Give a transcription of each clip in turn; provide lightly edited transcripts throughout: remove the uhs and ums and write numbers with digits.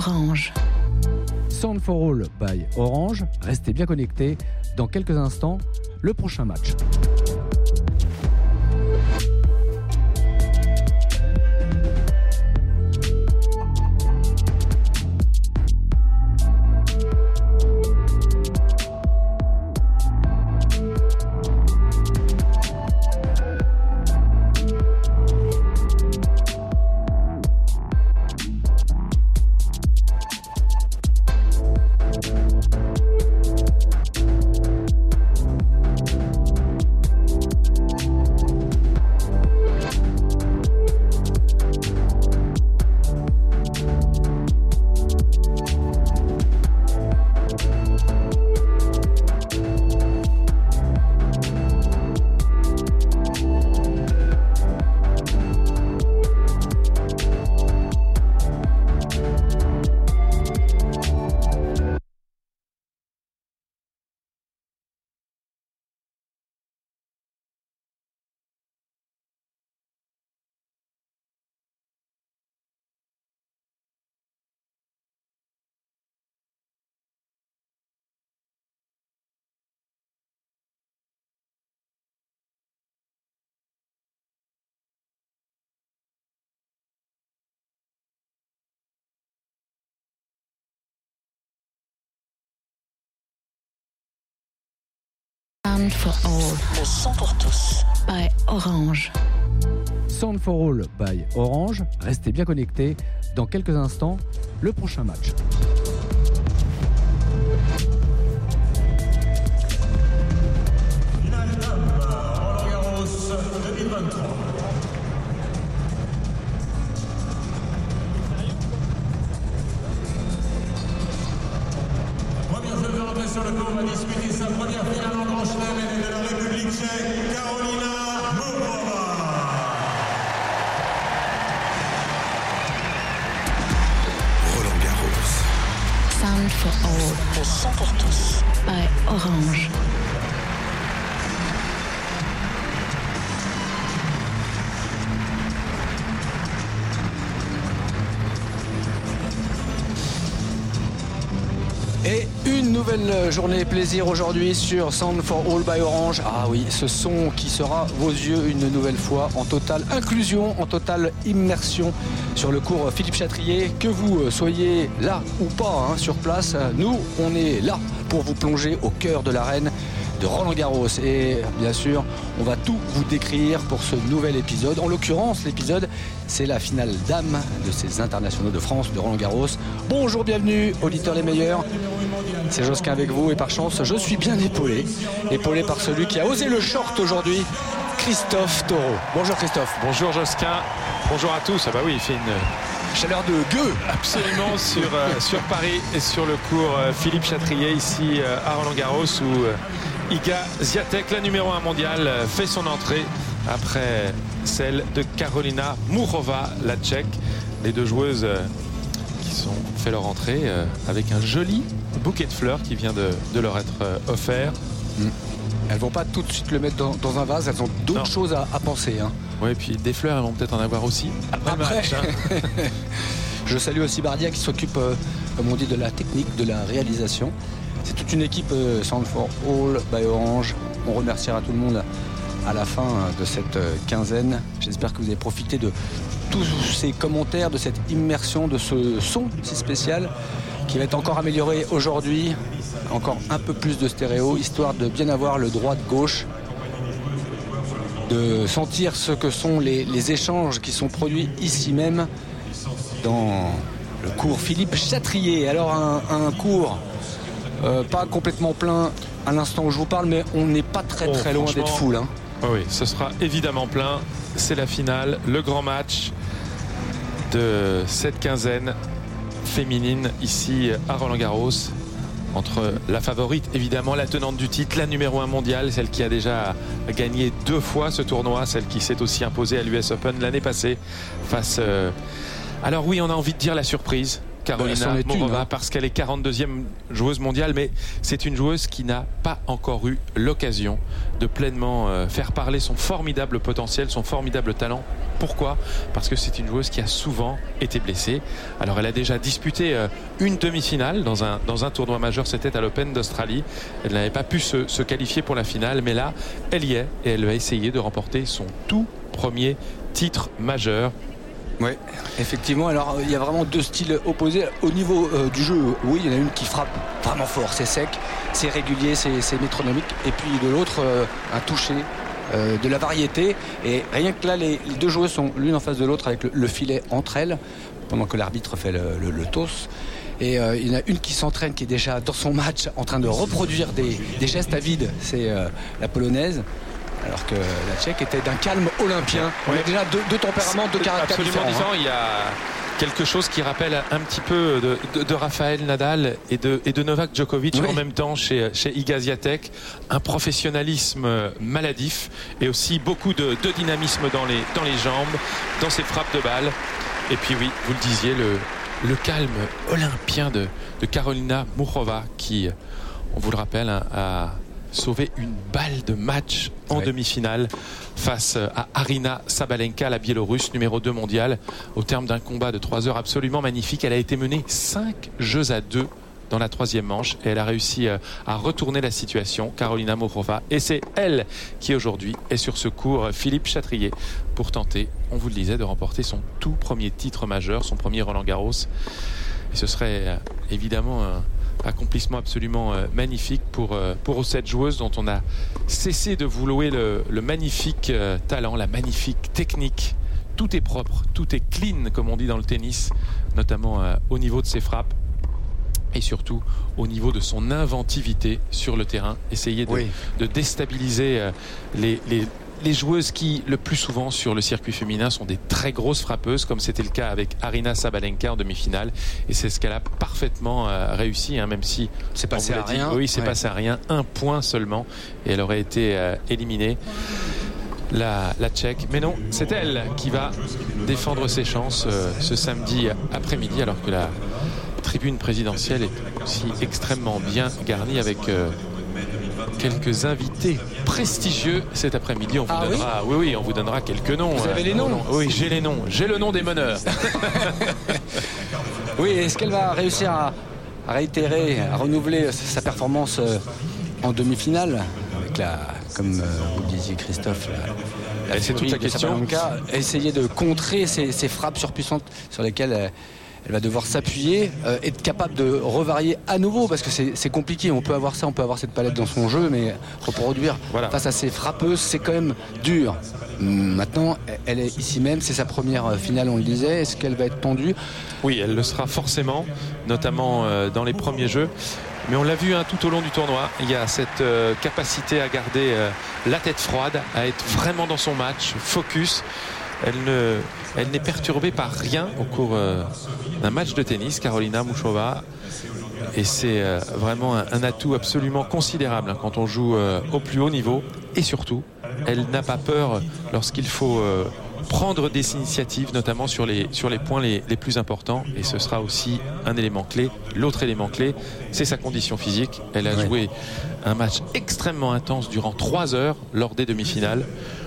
Orange. Sound for All by Orange. Restez bien connectés. Dans quelques instants, le prochain match. Sound for All. Le son pour tous. By Orange. Sound for All by Orange. Restez bien connectés. Dans quelques instants, le prochain match. Finale d'âme, Roland-Garros 2023. Première joueuse rentrée sur le court va disputer sa première finale en Grand Chelem. Elle est de la République tchèque, Karolina Muchova. Roland-Garros. Sound for All. Le son pour tous. By Orange. Et une nouvelle journée plaisir aujourd'hui sur Sound for All by Orange. Ah oui, ce son qui sera vos yeux une nouvelle fois en totale inclusion, en totale immersion sur le cours Philippe Chatrier. Que vous soyez là ou pas sur place, nous on est là pour vous plonger au cœur de l'arène de Roland-Garros. Et bien sûr, on va tout vous décrire pour ce nouvel épisode. En l'occurrence, l'épisode, c'est la finale dame de ces internationaux de France de Roland-Garros. Bonjour, bienvenue, auditeurs les meilleurs. C'est Josquin avec vous et par chance, je suis bien épaulé. Épaulé par celui qui a osé le short aujourd'hui, Christophe Taureau. Bonjour Christophe. Bonjour Josquin, bonjour à tous. Ah bah oui, il fait une chaleur de gueux. Absolument sur Paris et sur le cours Philippe Chatrier ici à Roland-Garros où Iga Swiatek, la numéro 1 mondiale, fait son entrée après celle de Karolina Muchova, la Tchèque. Les deux joueuses qui ont fait leur entrée avec un joli bouquet de fleurs qui vient de leur être offert. Elles vont pas tout de suite le mettre dans un vase, elles ont d'autres choses à penser. Oui, et puis des fleurs, elles vont peut-être en avoir aussi après le match. Je salue aussi Bardia qui s'occupe, comme on dit, de la technique, de la réalisation. C'est toute une équipe Sound for All by Orange. On remerciera tout le monde à la fin de cette quinzaine. J'espère que vous avez profité de tous ces commentaires, de cette immersion, de ce son si spécial qui va être encore amélioré aujourd'hui. Encore un peu plus de stéréo, histoire de bien avoir le droit de gauche, de sentir ce que sont les échanges qui sont produits ici même dans le cours Philippe Chatrier. Alors un cours pas complètement plein à l'instant où je vous parle, mais on n'est pas très loin d'être full. Oui, ce sera évidemment plein. C'est la finale, le grand match de cette quinzaine féminine ici à Roland-Garros. Entre la favorite, évidemment, la tenante du titre, la numéro 1 mondiale, celle qui a déjà gagné 2 fois ce tournoi, celle qui s'est aussi imposée à l'US Open l'année passée face... Alors oui, on a envie de dire la surprise, Karolina Mourova, parce qu'elle est 42e joueuse mondiale, mais c'est une joueuse qui n'a pas encore eu l'occasion de pleinement faire parler son formidable potentiel, son formidable talent. Pourquoi ? Parce que c'est une joueuse qui a souvent été blessée. Alors elle a déjà disputé une demi-finale dans un tournoi majeur, c'était à l'Open d'Australie. Elle n'avait pas pu se qualifier pour la finale, mais là, elle y est et elle va essayer de remporter son tout premier titre majeur. Oui, effectivement. Alors il y a vraiment deux styles opposés. Au niveau du jeu, oui, il y en a une qui frappe vraiment fort, c'est sec, c'est régulier, c'est métronomique. Et puis de l'autre, un toucher, de la variété. Et rien que là, les deux joueuses sont l'une en face de l'autre avec le filet entre elles, pendant que l'arbitre fait le toss. Et il y en a une qui s'entraîne, qui est déjà dans son match en train de reproduire des gestes à vide. C'est la polonaise. Alors que la Tchèque était d'un calme olympien. On a déjà deux tempéraments, deux caractères absolument différents. Il y a quelque chose qui rappelle un petit peu de Rafael Nadal et de Novak Djokovic en même temps chez Iga Swiatek. Un professionnalisme maladif et aussi beaucoup de dynamisme dans les jambes, dans ses frappes de balle. Et puis oui, vous le disiez, le calme olympien de Karolina Muchova qui, on vous le rappelle, a sauvé une balle de match en demi-finale face à Aryna Sabalenka, la Biélorusse, numéro 2 mondiale, au terme d'un combat de 3 heures absolument magnifique. Elle a été menée 5-2 dans la troisième manche et elle a réussi à retourner la situation, Karolina Muchova, et c'est elle qui aujourd'hui est sur ce court Philippe Chatrier pour tenter, on vous le disait, de remporter son tout premier titre majeur, son premier Roland-Garros. Et ce serait évidemment un accomplissement absolument magnifique pour cette joueuse dont on a cessé de vous louer le magnifique talent, la magnifique technique. Tout est propre, tout est clean comme on dit dans le tennis, notamment au niveau de ses frappes et surtout au niveau de son inventivité sur le terrain. Essayer de déstabiliser les joueuses qui, le plus souvent sur le circuit féminin, sont des très grosses frappeuses, comme c'était le cas avec Aryna Sabalenka en demi-finale. Et c'est ce qu'elle a parfaitement réussi, même si c'est passé à rien. Oui, c'est passé à rien, un point seulement, et elle aurait été éliminée. La Tchèque, mais non, c'est elle qui va défendre ses chances ce samedi après-midi, alors que la tribune présidentielle est aussi extrêmement bien garnie avec quelques invités prestigieux cet après-midi. On vous donnera, on vous donnera quelques noms. Vous avez les noms ? Oui, j'ai les noms. J'ai le nom des meneurs. Oui, est-ce qu'elle va réussir à réitérer, à renouveler sa performance en demi-finale avec comme vous le disiez Christophe, c'est toute la question. Essayer de contrer ces frappes surpuissantes sur lesquelles elle va devoir s'appuyer, être capable de revarier à nouveau, parce que c'est compliqué. On peut avoir ça, on peut avoir cette palette dans son jeu, mais reproduire face à ces frappeuses, c'est quand même dur. Maintenant, elle est ici même, c'est sa première finale, on le disait. Est-ce qu'elle va être tendue ? Oui, elle le sera forcément, notamment dans les premiers jeux. Mais on l'a vu tout au long du tournoi, il y a cette capacité à garder la tête froide, à être vraiment dans son match, focus. Elle n'est perturbée par rien au cours d'un match de tennis, Karolina Muchova. Et c'est vraiment un atout absolument considérable quand on joue au plus haut niveau. Et surtout, elle n'a pas peur lorsqu'il faut prendre des initiatives, notamment sur les points les plus importants. Et ce sera aussi un élément clé. L'autre élément clé, c'est sa condition physique. Elle a joué un match extrêmement intense durant 3 heures lors des demi-finales.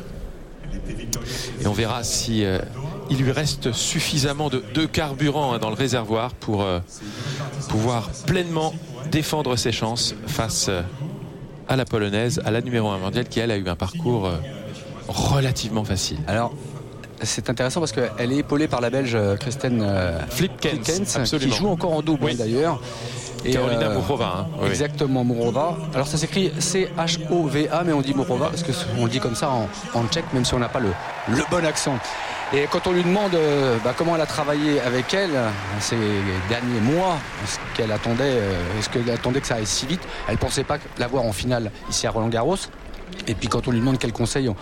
Et on verra si il lui reste suffisamment de carburant dans le réservoir pour pouvoir pleinement défendre ses chances face à la Polonaise, à la numéro 1 mondiale, qui elle a eu un parcours relativement facile. C'est intéressant parce qu'elle est épaulée par la Belge Kristen Flipkens, qui joue encore en double d'ailleurs. Et Karolina Muchova. Exactement, Muchova. Alors ça s'écrit C-H-O-V-A, mais on dit Muchova parce qu'on le dit comme ça en tchèque, même si on n'a pas le bon accent. Et quand on lui demande comment elle a travaillé avec elle ces derniers mois, est-ce qu'elle attendait que ça aille si vite, elle ne pensait pas l'avoir en finale ici à Roland-Garros. Et puis quand on lui demande quel conseil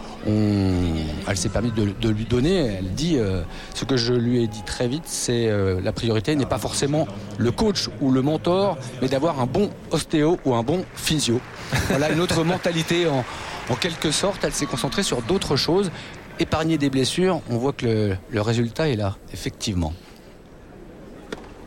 elle s'est permis de lui donner, elle dit ce que je lui ai dit très vite, c'est la priorité n'est pas forcément le coach ou le mentor, mais d'avoir un bon ostéo ou un bon physio. Voilà une autre mentalité en quelque sorte. Elle s'est concentrée sur d'autres choses, épargner des blessures. On voit que le résultat est là, effectivement.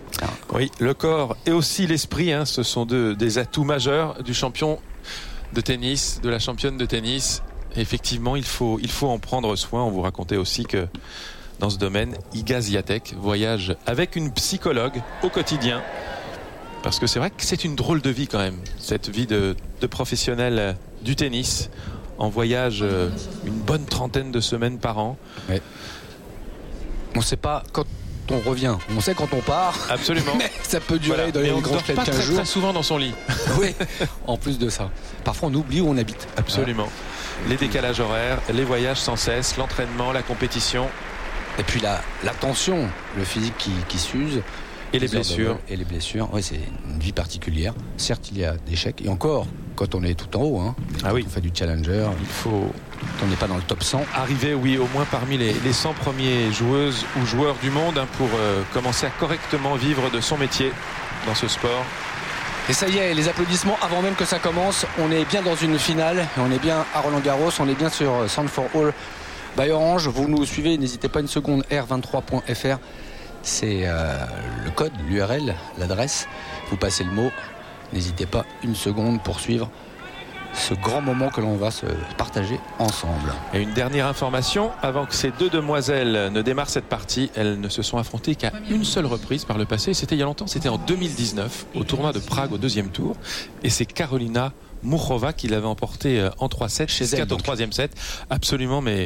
Oui, le corps et aussi l'esprit, hein, ce sont des atouts majeurs du champion de tennis, de la championne de tennis. Et effectivement, il faut en prendre soin. On vous racontait aussi que dans ce domaine, Iga Swiatek voyage avec une psychologue au quotidien. Parce que c'est vrai que c'est une drôle de vie quand même, cette vie de professionnel du tennis, en voyage une bonne trentaine de semaines par an. Ouais. On ne sait pas quand on revient, on sait quand on part. Absolument. Mais ça peut durer dans mais les on grands dort pas 15 très, jours. très souvent dans son lit. Oui, en plus de ça. Parfois on oublie où on habite. Absolument. Les décalages horaires, les voyages sans cesse, l'entraînement, la compétition. Et puis la tension, le physique qui s'use. Et les blessures. Et les blessures, oui, c'est une vie particulière. Certes, il y a des chèques. Et encore, quand on est tout en haut, hein, ah oui. On fait du challenger, il faut... on n'est pas dans le top 100. Arriver, oui, au moins parmi les 100 premiers joueuses ou joueurs du monde, hein, pour commencer à correctement vivre de son métier dans ce sport. Et ça y est, les applaudissements avant même que ça commence. On est bien dans une finale. Et on est bien à Roland-Garros. On est bien sur Sound for All by Orange. Vous nous suivez, n'hésitez pas une seconde, r23.fr. C'est le code, l'URL, l'adresse. Vous passez le mot. N'hésitez pas une seconde pour suivre ce grand moment que l'on va se partager ensemble. Et une dernière information, avant que ces deux demoiselles ne démarrent cette partie, elles ne se sont affrontées qu'à une seule reprise par le passé. C'était il y a longtemps, c'était en 2019, au tournoi de Prague au deuxième tour. Et c'est Karolina Muchova qui l'avait emporté en 3-7, chez elle, au troisième set. Absolument, mais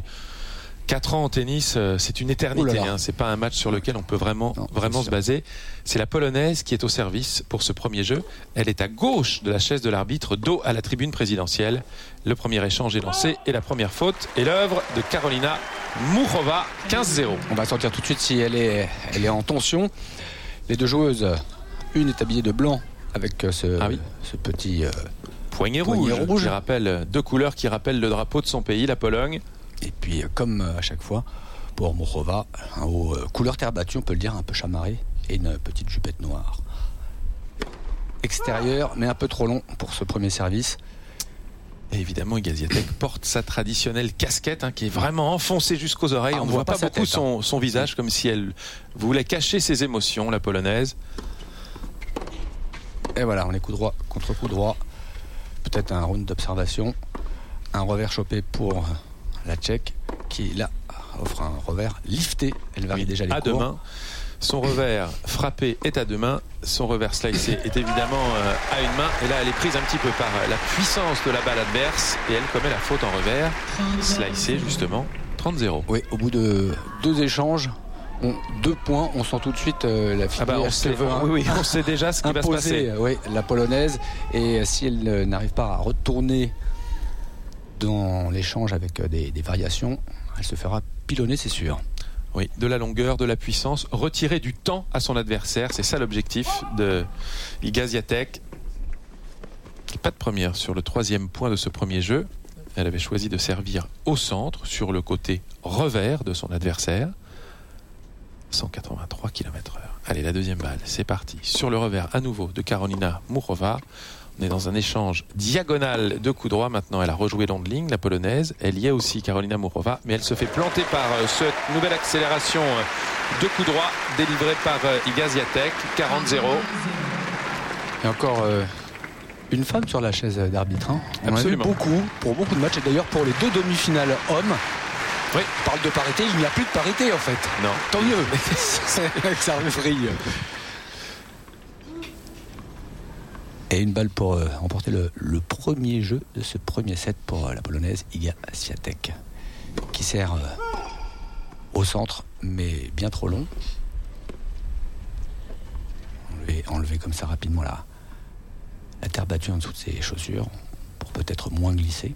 4 ans en tennis, c'est une éternité. Hein. C'est pas un match sur lequel on peut vraiment se baser. C'est la Polonaise qui est au service pour ce premier jeu. Elle est à gauche de la chaise de l'arbitre, dos à la tribune présidentielle. Le premier échange est lancé et la première faute est l'œuvre de Karolina Muchova, 15-0. On va sentir tout de suite si elle est en tension. Les deux joueuses, une est habillée de blanc avec ce petit poignet rouge. Qui rappelle deux couleurs qui rappellent le drapeau de son pays, la Pologne. Et puis, comme à chaque fois, pour Muchova, aux couleurs terre battue, on peut le dire, un peu chamarré, et une petite jupette noire. Extérieur, mais un peu trop long pour ce premier service. Et évidemment, Iga Swiatek porte sa traditionnelle casquette, hein, qui est vraiment enfoncée jusqu'aux oreilles. On ne voit pas beaucoup son visage, comme si elle voulait cacher ses émotions, la Polonaise. Et voilà, on est coup droit contre coup droit. Peut-être un round d'observation. Un revers chopé pour la Tchèque, qui là offre un revers lifté. Elle varie déjà les cours. À deux mains. Son revers frappé est à deux mains. Son revers slicé est évidemment à une main. Et là, elle est prise un petit peu par la puissance de la balle adverse. Et elle commet la faute en revers. Slicé, justement. 30-0. Oui, au bout de 2 échanges, 2 points, on sent tout de suite la filière. On sait déjà ce qui va se passer. Oui, la Polonaise. Et si elle n'arrive pas à retourner dans l'échange avec des variations, elle se fera pilonner, c'est sûr. Oui, de la longueur, de la puissance, retirer du temps à son adversaire, c'est ça l'objectif de Iga Swiatek. Pas de première sur le 3e point de ce premier jeu. Elle avait choisi de servir au centre, sur le côté revers de son adversaire. 183 km/h. Allez, la deuxième balle, c'est parti. Sur le revers à nouveau de Karolina Muchova. On est dans un échange diagonal de coups droits. Maintenant, elle a rejoué long de ligne, la Polonaise. Elle y est aussi, Karolina Muchova, mais elle se fait planter par cette nouvelle accélération de coups droits délivrée par Iga Swiatek. 40-0. Et encore une femme sur la chaise d'arbitre. Hein. On Absolument. a vu beaucoup, pour beaucoup de matchs, et d'ailleurs pour les 2 demi-finales hommes. Oui. On parle de parité, il n'y a plus de parité en fait. Non. Tant mieux. Ça vrille. Et une balle pour remporter le premier jeu de ce premier set pour la Polonaise Iga Swiatek, qui sert au centre, mais bien trop long. Enlever comme ça rapidement la terre battue en dessous de ses chaussures pour peut-être moins glisser.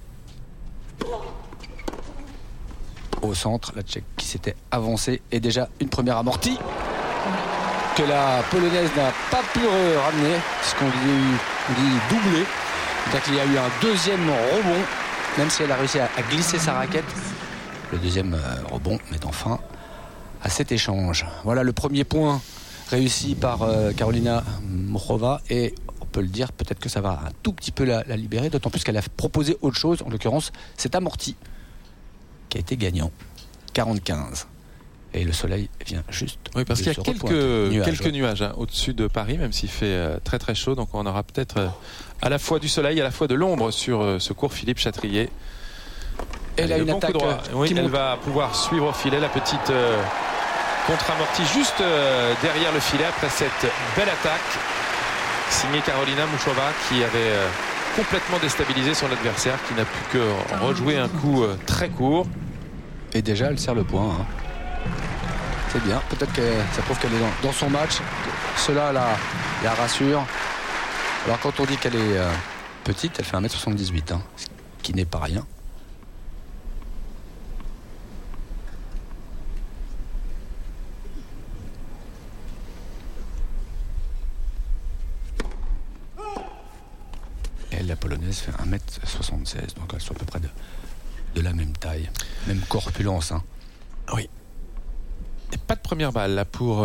Au centre, la Tchèque qui s'était avancée et déjà une première amortie que la Polonaise n'a pas pu ramener, puisqu'on dit doublé. C'est-à-dire qu'il y a eu un deuxième rebond, même si elle a réussi à glisser sa raquette. Le deuxième rebond mettant fin à cet échange. Voilà le premier point réussi par Karolina Muchova, et on peut le dire, peut-être que ça va un tout petit peu la libérer, d'autant plus qu'elle a proposé autre chose, en l'occurrence cet amorti qui a été gagnant. 40-15. Et le soleil vient juste. Oui, parce qu'il y a quelques nuages au-dessus de Paris, même s'il fait très très chaud. Donc on aura peut-être à la fois du soleil, à la fois de l'ombre sur ce cours Philippe Chatrier. Et là, une attaque coup droit. Oui, elle va pouvoir suivre au filet la petite contre-amortie juste derrière le filet après cette belle attaque signée Karolina Muchova qui avait complètement déstabilisé son adversaire, qui n'a plus que rejouer un coup très court. Et déjà, elle serre le point. C'est bien. Peut-être que ça prouve qu'elle est dans son match. Cela la rassure. Alors quand on dit qu'elle est petite, elle fait 1m78, ce qui n'est pas rien. Et la polonaise fait 1m76, donc elles sont à peu près de la même taille, même corpulence. Oui. Et pas de première balle là pour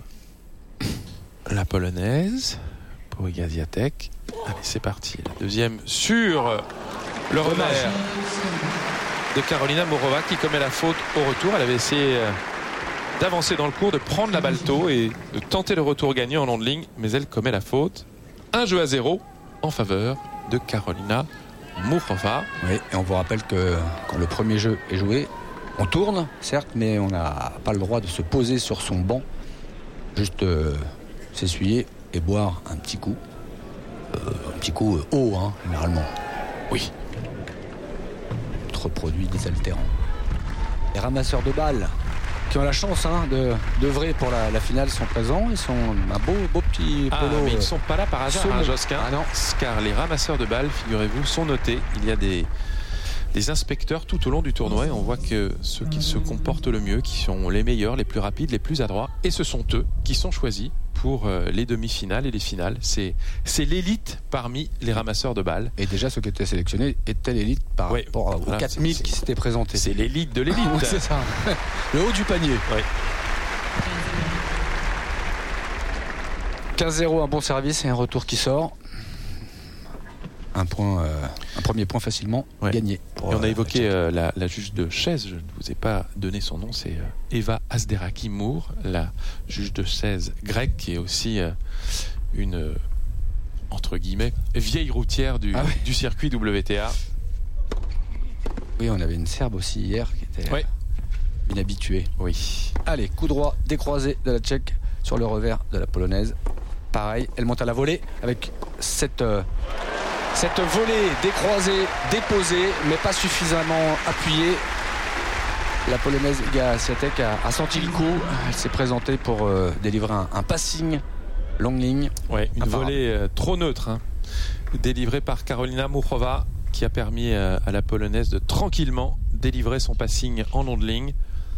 la polonaise, pour Iga Swiatek. Allez, c'est parti. La deuxième sur le revers de Karolina Muchova qui commet la faute au retour. Elle avait essayé d'avancer dans le cours, de prendre la balle tôt et de tenter le retour gagnant en long de ligne, mais elle commet la faute. 1-0 en faveur de Karolina Muchova. Oui, et on vous rappelle que quand le premier jeu est joué, on tourne, certes, mais on n'a pas le droit de se poser sur son banc. Juste s'essuyer et boire un petit coup. Haut, généralement. Oui. Autre produit désaltérant. Les ramasseurs de balles qui ont la chance d'œuvrer pour la finale sont présents. Ils sont un beau petit polo. Mais ils ne sont pas là par hasard, Josquin. Non. Car les ramasseurs de balles, figurez-vous, sont notés. Il y a des inspecteurs tout au long du tournoi et on voit que ceux qui se comportent le mieux, qui sont les meilleurs, les plus rapides, les plus adroits, et ce sont eux qui sont choisis pour les demi-finales et les finales. C'est l'élite parmi les ramasseurs de balles. Et déjà ceux qui étaient sélectionnés étaient l'élite par rapport aux 4000 qui s'étaient présentés. C'est l'élite de l'élite. Oui, c'est ça. Le haut du panier. Oui. 15-0, un bon service et un retour qui sort. Un premier point facilement gagné. Et on a évoqué la juge de chaise, je ne vous ai pas donné son nom, c'est Eva Asderaki-Moore, la juge de chaise grecque, qui est aussi une, entre guillemets, vieille routière du circuit WTA. Oui, on avait une Serbe aussi hier qui était inhabituée. Oui. Allez, coup droit décroisé de la Tchèque sur le revers de la Polonaise. Pareil, elle monte à la volée avec cette volée décroisée, déposée, mais pas suffisamment appuyée. La Polonaise Iga Swiatek a senti le coup. Elle s'est présentée pour délivrer un passing longue ligne. Ouais, une volée trop neutre, délivrée par Karolina Muchova, qui a permis à la Polonaise de tranquillement délivrer son passing en long de ligne.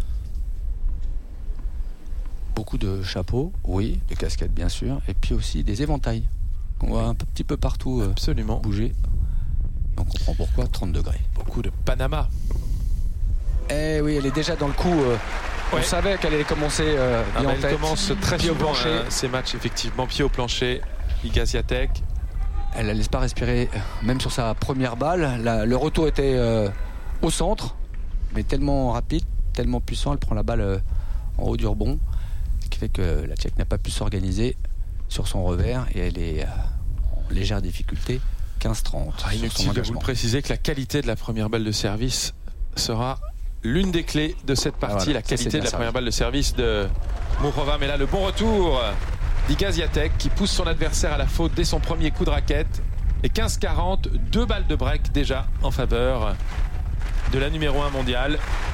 Beaucoup de chapeaux, oui, de casquettes bien sûr, et puis aussi des éventails. On voit un petit peu partout bouger. On comprend pourquoi, 30 degrés. Beaucoup de Panama. Eh oui, elle est déjà dans le coup. On savait qu'elle allait commencer bien en tête. Elle commence très souvent ces matchs, effectivement, pied au plancher. Iga Swiatek. Elle ne laisse pas respirer, même sur sa première balle. Le retour était au centre, mais tellement rapide, tellement puissant. Elle prend la balle en haut du rebond, ce qui fait que la Tchèque n'a pas pu s'organiser sur son revers et elle est en légère difficulté. 15-30. Inutile de vous le préciser que la qualité de la première balle de service sera l'une des clés de cette partie. La qualité de la première balle de service de Muchova. Mais là, le bon retour d'Iga Swiatek qui pousse son adversaire à la faute dès son premier coup de raquette. Et 15-40, 2 balles de break déjà en faveur de la numéro 1 mondiale.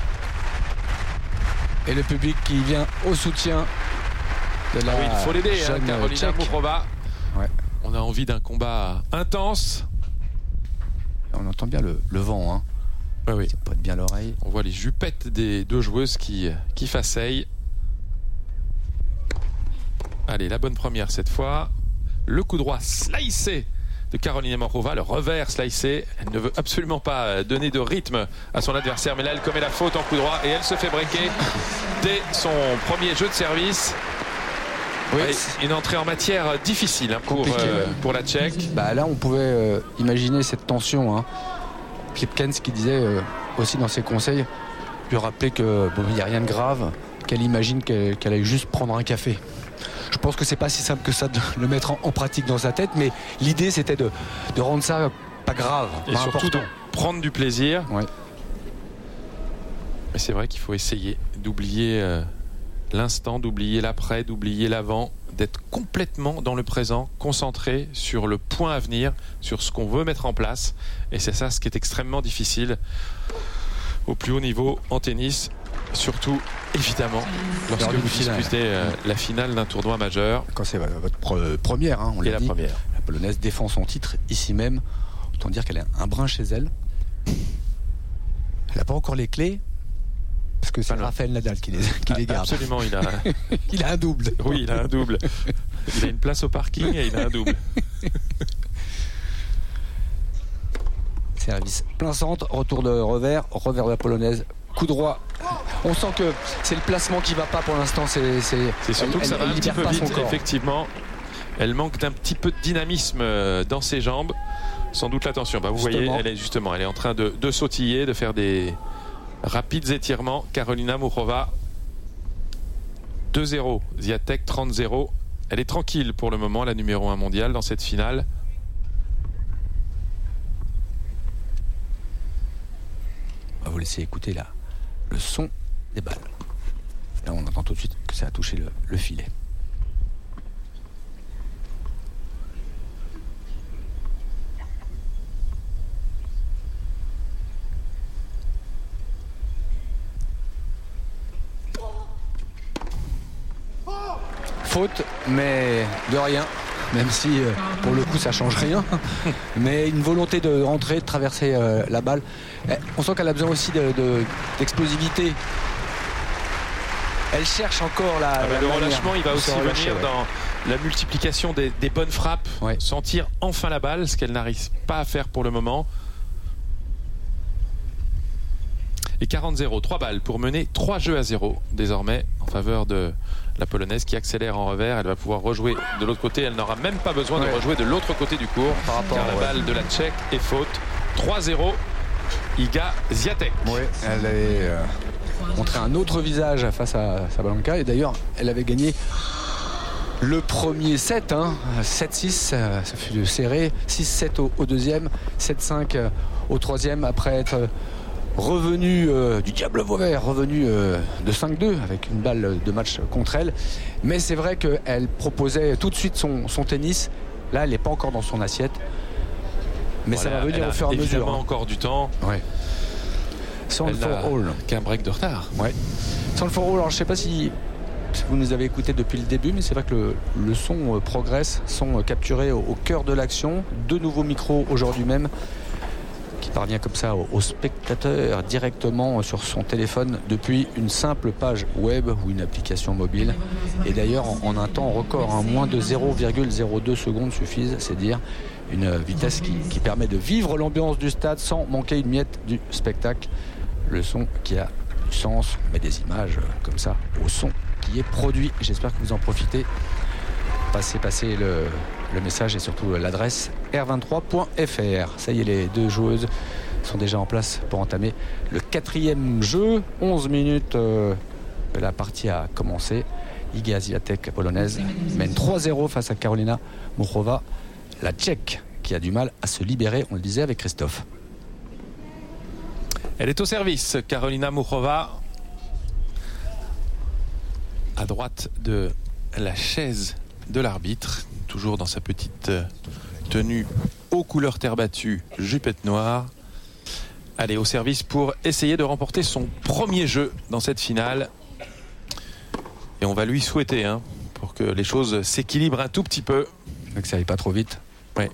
Et le public qui vient au soutien de la il faut l'aider, Karolina Muchova. Ouais. On a envie d'un combat intense. On entend bien le vent. Oui. Ça pointe bien l'oreille. On voit les jupettes des deux joueuses qui faceillent. Allez, la bonne première cette fois. Le coup droit slicé de Karolina Muchova, le revers slicé. Elle ne veut absolument pas donner de rythme à son adversaire, mais là elle commet la faute en coup droit et elle se fait breaker dès son premier jeu de service. Oui. Une entrée en matière difficile pour la Tchèque. Là on pouvait imaginer cette tension. Pipkens qui disait aussi dans ses conseils, lui rappeler que il n'y a rien de grave, qu'elle imagine qu'elle aille juste prendre un café. Je pense que c'est pas si simple que ça de le mettre en pratique dans sa tête, mais l'idée c'était de rendre ça pas grave, Et pas surtout important. de prendre du plaisir. Ouais. Mais c'est vrai qu'il faut essayer d'oublier l'instant, d'oublier l'après, d'oublier l'avant, d'être complètement dans le présent, concentré sur le point à venir, sur ce qu'on veut mettre en place. Et c'est ça ce qui est extrêmement difficile au plus haut niveau en tennis, surtout évidemment lorsque vous disputez la finale d'un tournoi majeur. Quand c'est votre première, hein, on Et l'a la dit, première. la Polonaise défend son titre ici même. Autant dire qu'elle a un brin chez elle. Elle n'a pas encore les clés, parce que c'est Enfin, non. Rafael Nadal qui les garde. Absolument, il a, Il a un double. oui, il a un double. Il a une place au parking et il a un double. Service plein centre, retour de revers de la Polonaise, coup droit. On sent que c'est le placement qui va pas pour l'instant. C'est surtout que ça va un petit libère peu pas son vite, corps. effectivement. Elle manque d'un petit peu de dynamisme dans ses jambes. Sans doute l'attention. Vous voyez, elle est en train de sautiller, de faire des rapides étirements. Karolina Muchova, 2-0. Swiatek, 30-0. Elle est tranquille pour le moment, la numéro 1 mondiale dans cette finale. On va vous laisser écouter là le son des balles. Là, on entend tout de suite que ça a touché le filet. Faute, mais de rien. Même si pour le coup ça change rien, mais une volonté de rentrer, de traverser la balle. On sent qu'elle a besoin aussi d'explosivité. Elle cherche encore le relâchement, il va aussi venir dans la multiplication des bonnes frappes, sentir enfin la balle, ce qu'elle n'arrive pas à faire pour le moment. Et 40-0, 3 balles pour mener 3 jeux à 0 désormais en faveur de la Polonaise qui accélère en revers. Elle va pouvoir rejouer de l'autre côté. Elle n'aura même pas besoin de rejouer de l'autre côté du court car la balle de la Tchèque est faute. 3-0, Iga Swiatek. Oui, elle avait montré un autre visage face à Sabalenka et d'ailleurs elle avait gagné le premier set, 7-6, ça fut serré, 6-7 au deuxième, 7-5 au troisième après être revenu du diable Vauvert, revenu de 5-2 avec une balle de match contre elle. Mais c'est vrai qu'elle proposait tout de suite son tennis. Là, elle n'est pas encore dans son assiette. Mais ça va venir au fur et à mesure. Encore du temps. Ouais. Sound for All. Qu'un break de retard. Ouais. Sound for All, alors je ne sais pas si vous nous avez écoutés depuis le début, mais c'est vrai que le son progresse, son capturé au cœur de l'action. 2 nouveaux micros aujourd'hui même, qui parvient comme ça au spectateur directement sur son téléphone depuis une simple page web ou une application mobile. Et d'ailleurs en un temps record, moins de 0,02 secondes suffisent, c'est dire une vitesse qui permet de vivre l'ambiance du stade sans manquer une miette du spectacle. Le son qui a du sens, mais des images comme ça au son qui est produit. J'espère que vous en profitez. Passez le message et surtout l'adresse r23.fr. Ça y est, les 2 joueuses sont déjà en place pour entamer le 4e jeu. 11 minutes, la partie a commencé. Iga Swiatek, polonaise, mène 3-0 face à Karolina Muchova, la Tchèque, qui a du mal à se libérer, on le disait avec Christophe. Elle est au service, Karolina Muchova, à droite de la chaise de l'arbitre, toujours dans sa petite tenue aux couleurs terre battue, jupette noire. Allez, au service pour essayer de remporter son premier jeu dans cette finale. Et on va lui souhaiter pour que les choses s'équilibrent un tout petit peu. Que ça aille pas trop vite. Oui.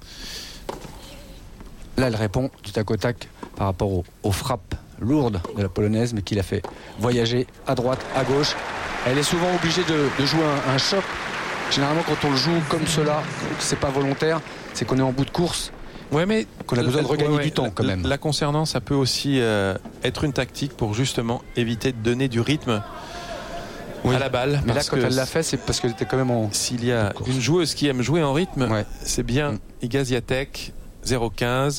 Là, elle répond du tac au tac par rapport aux frappes lourdes de la Polonaise, mais qui l'a fait voyager à droite, à gauche. Elle est souvent obligée de jouer un choc. Généralement, quand on le joue comme cela, c'est pas volontaire, c'est qu'on est en bout de course. Ouais, mais qu'on a besoin de regagner du temps quand même. La concernant, ça peut aussi être une tactique pour justement éviter de donner du rythme à la balle. Mais là, quand elle l'a fait, c'est parce qu'elle était quand même en. S'il y a une joueuse qui aime jouer en rythme, c'est bien Iga Swiatek, 0,15.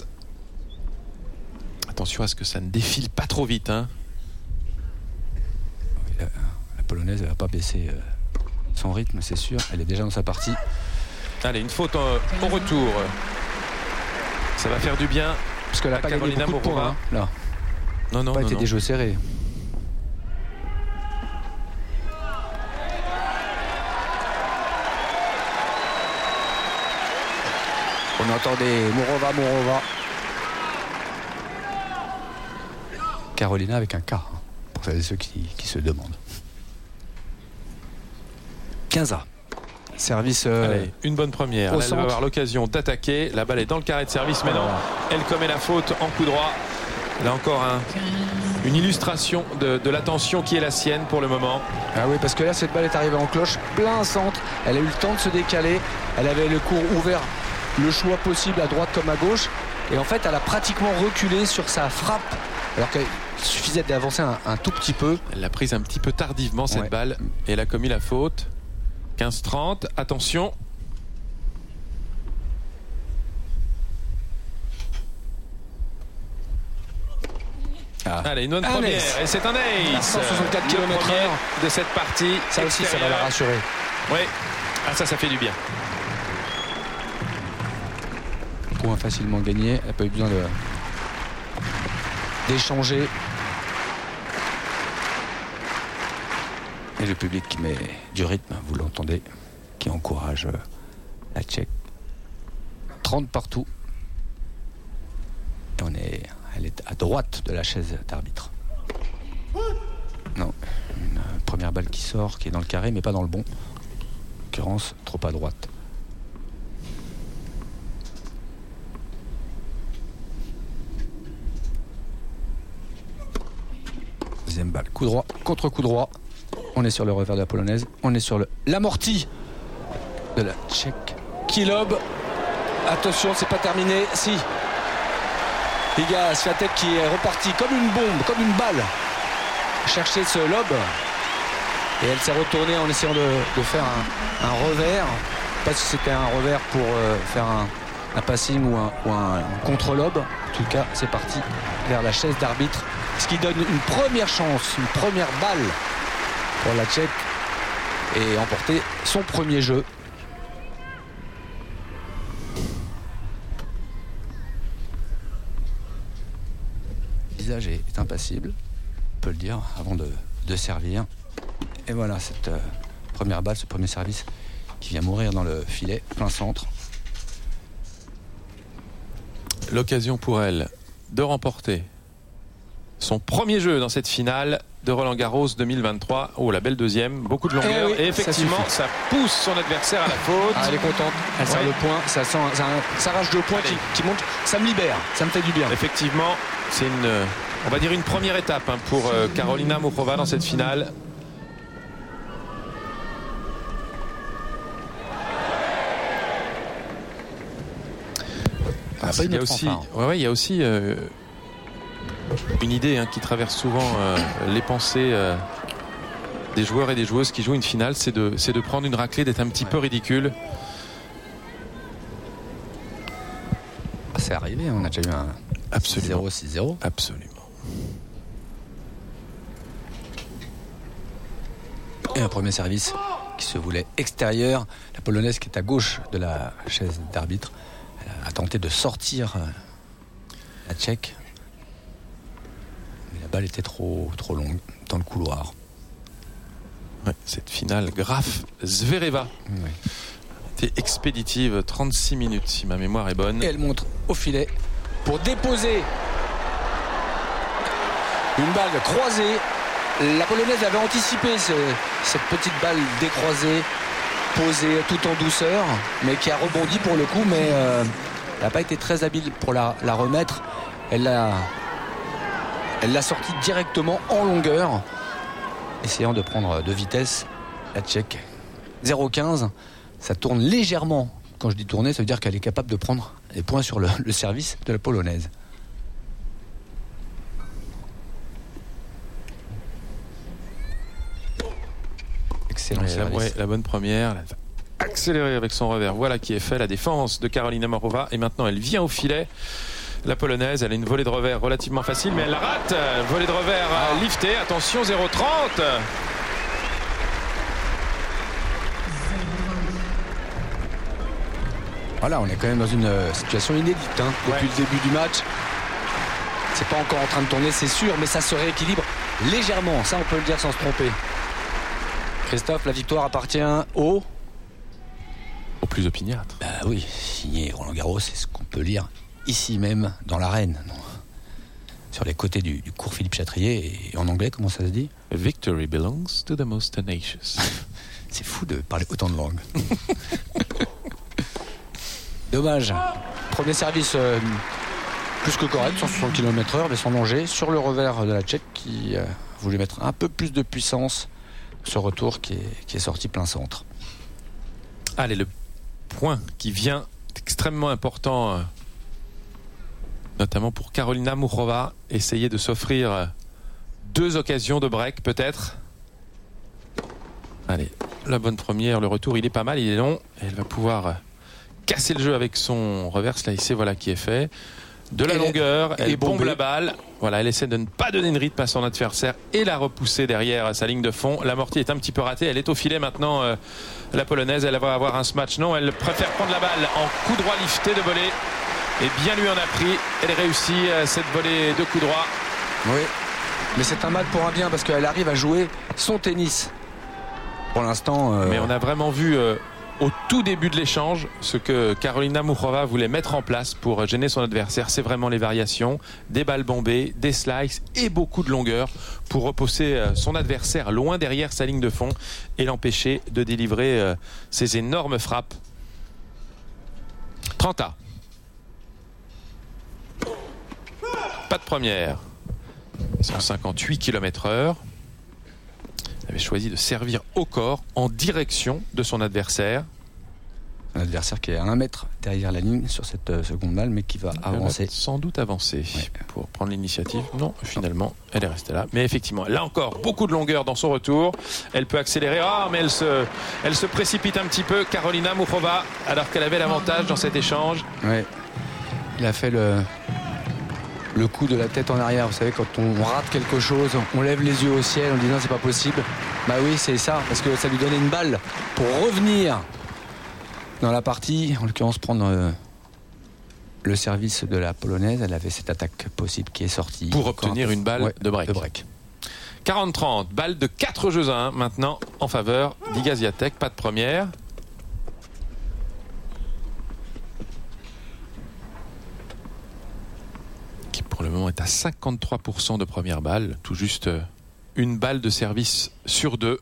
Attention à ce que ça ne défile pas trop vite. Polonaise ne va pas baisser son rythme, c'est sûr. Elle est déjà dans sa partie. Allez, une faute au retour. Ça va faire du bien. Parce qu'elle n'a pas gagné beaucoup de points, hein, là. Non, pas été des jeux serrés. On entendait Mourova. Carolina avec un K, hein, pour celles et ceux qui se demandent. 15A. Service. Allez, une bonne première. Elle va avoir l'occasion d'attaquer. La balle est dans le carré de service, mais non. Elle commet la faute en coup droit. Là encore une illustration de l'attention qui est la sienne pour le moment. Ah oui, parce que là, cette balle est arrivée en cloche, plein centre. Elle a eu le temps de se décaler. Elle avait le cours ouvert, le choix possible à droite comme à gauche. Et en fait, elle a pratiquement reculé sur sa frappe. Alors qu'il suffisait d'avancer un tout petit peu. Elle l'a prise un petit peu tardivement, cette balle. Et elle a commis la faute. 15-30, attention. Allez, une bonne première. Et c'est un ace. 164 km/h de cette partie. Ça aussi, ça va la rassurer. Oui. Ah, ça fait du bien. Point facilement gagné. Elle n'a pas eu besoin d'échanger. Et le public qui met du rythme, vous l'entendez, qui encourage la Tchèque. 30 partout. Et elle est à droite de la chaise d'arbitre. Non, une première balle qui sort, qui est dans le carré, mais pas dans le bon. En l'occurrence, trop à droite. Deuxième balle, coup droit contre coup droit. On est sur le revers de la Polonaise. On est sur l'amorti de la Tchèque. Qui lobe. Attention, c'est pas terminé. Si. Iga Swiatek qui est reparti comme une bombe, comme une balle. Chercher ce lobe. Et elle s'est retournée en essayant de faire un revers. Pas si c'était un revers pour faire un passing ou un contre-lobe. En tout cas, c'est parti vers la chaise d'arbitre. Ce qui donne une première chance, une première balle pour la Tchèque et emporter son premier jeu. Le visage est impassible, on peut le dire, avant de servir. Et voilà cette première balle, ce premier service qui vient mourir dans le filet, plein centre. L'occasion pour elle de remporter son premier jeu dans cette finale de Roland-Garros 2023. Oh, la belle deuxième, beaucoup de longueur. Et effectivement, ça pousse son adversaire à la faute. Ah, elle est contente, elle sert le point, ça rage de points qui monte. Ça me libère, ça me fait du bien. Effectivement, c'est on va dire une première étape pour Karolina Muchova dans cette finale. Il y a aussi une idée qui traverse souvent les pensées des joueurs et des joueuses qui jouent une finale, c'est de prendre une raclée, d'être un petit peu ridicule. C'est arrivé, on a déjà eu un 0-6-0. Absolument. Et un premier service qui se voulait extérieur. La Polonaise qui est à gauche de la chaise d'arbitre a tenté de sortir la Tchèque. Mais la balle était trop longue dans le couloir. Ouais, cette finale Graf-Zvereva était expéditive, 36 minutes si ma mémoire est bonne. Et elle montre au filet pour déposer une balle croisée. La Polonaise avait anticipé cette petite balle décroisée, posée tout en douceur, mais qui a rebondi pour le coup, mais elle n'a pas été très habile pour la remettre. Elle l'a sortie directement en longueur, essayant de prendre de vitesse la Tchèque. 0-15, ça tourne légèrement. Quand je dis tourner, ça veut dire qu'elle est capable de prendre les points sur le service de la Polonaise. Excellent service. La bonne première. Elle va accélérer avec son revers. Voilà qui est fait. La défense de Karolina Muchova. Et maintenant, elle vient au filet. La Polonaise, elle a une volée de revers relativement facile, mais elle la rate. Volée de revers liftée. Attention, 0-30. Voilà, on est quand même dans une situation inédite depuis le début du match. C'est pas encore en train de tourner, c'est sûr, mais ça se rééquilibre légèrement. Ça, on peut le dire sans se tromper. Christophe, la victoire appartient au plus opiniâtre. Bah oui, signé Roland Garros, c'est ce qu'on peut lire ici même dans l'arène. Sur les côtés du cours Philippe Chatrier. Et en anglais, comment ça se dit? Victory belongs to the most tenacious. C'est fou de parler autant de langues. Dommage. Premier service plus que correct, 160 km/h, mais sans danger, sur le revers de la Tchèque qui voulait mettre un peu plus de puissance. Ce retour qui est sorti plein centre. Allez, le point qui vient extrêmement important, notamment pour Karolina Muchova, essayer de s'offrir 2 occasions de break peut-être. Allez, la bonne première, le retour il est pas mal, il est long, elle va pouvoir casser le jeu avec son reverse, là ici, voilà qui est fait. De la longueur, elle bombe la balle. Voilà, elle essaie de ne pas donner une rythme à son adversaire et la repousser derrière sa ligne de fond. L'amorti est un petit peu ratée. Elle est au filet maintenant, la Polonaise. Elle va avoir un smash. Non, elle préfère prendre la balle en coup droit lifté de volée. Et bien lui en a pris. Elle réussit cette volée de coup droit. Oui, mais c'est un mal pour un bien parce qu'elle arrive à jouer son tennis. Pour l'instant... Mais on a vraiment vu... au tout début de l'échange, ce que Karolina Muchova voulait mettre en place pour gêner son adversaire, c'est vraiment les variations, des balles bombées, des slices et beaucoup de longueur pour repousser son adversaire loin derrière sa ligne de fond et l'empêcher de délivrer ses énormes frappes. 30A. Pas de première. 158 km/h. Elle avait choisi de servir au corps en direction de son adversaire. Un adversaire qui est à 1 mètre derrière la ligne sur cette seconde balle, mais qui va avancer. Elle va sans doute avancer pour prendre l'initiative. Non, finalement, elle est restée là. Mais effectivement, là encore, beaucoup de longueur dans son retour. Elle peut accélérer. Mais elle se précipite un petit peu, Karolina Muchova, alors qu'elle avait l'avantage dans cet échange. Ouais. Il a fait le coup de la tête en arrière. Vous savez, quand on rate quelque chose, on lève les yeux au ciel, on dit non, c'est pas possible. Bah oui, c'est ça, parce que ça lui donnait une balle pour revenir dans la partie, en l'occurrence prendre le service de la Polonaise. Elle avait cette attaque possible qui est sortie. Pour obtenir une balle de break. 40-30, balle de 4 jeux à 1 maintenant en faveur d'Iga Swiatek. Pas de première. Pour le moment est à 53% de première balle, tout juste une balle de service sur 2.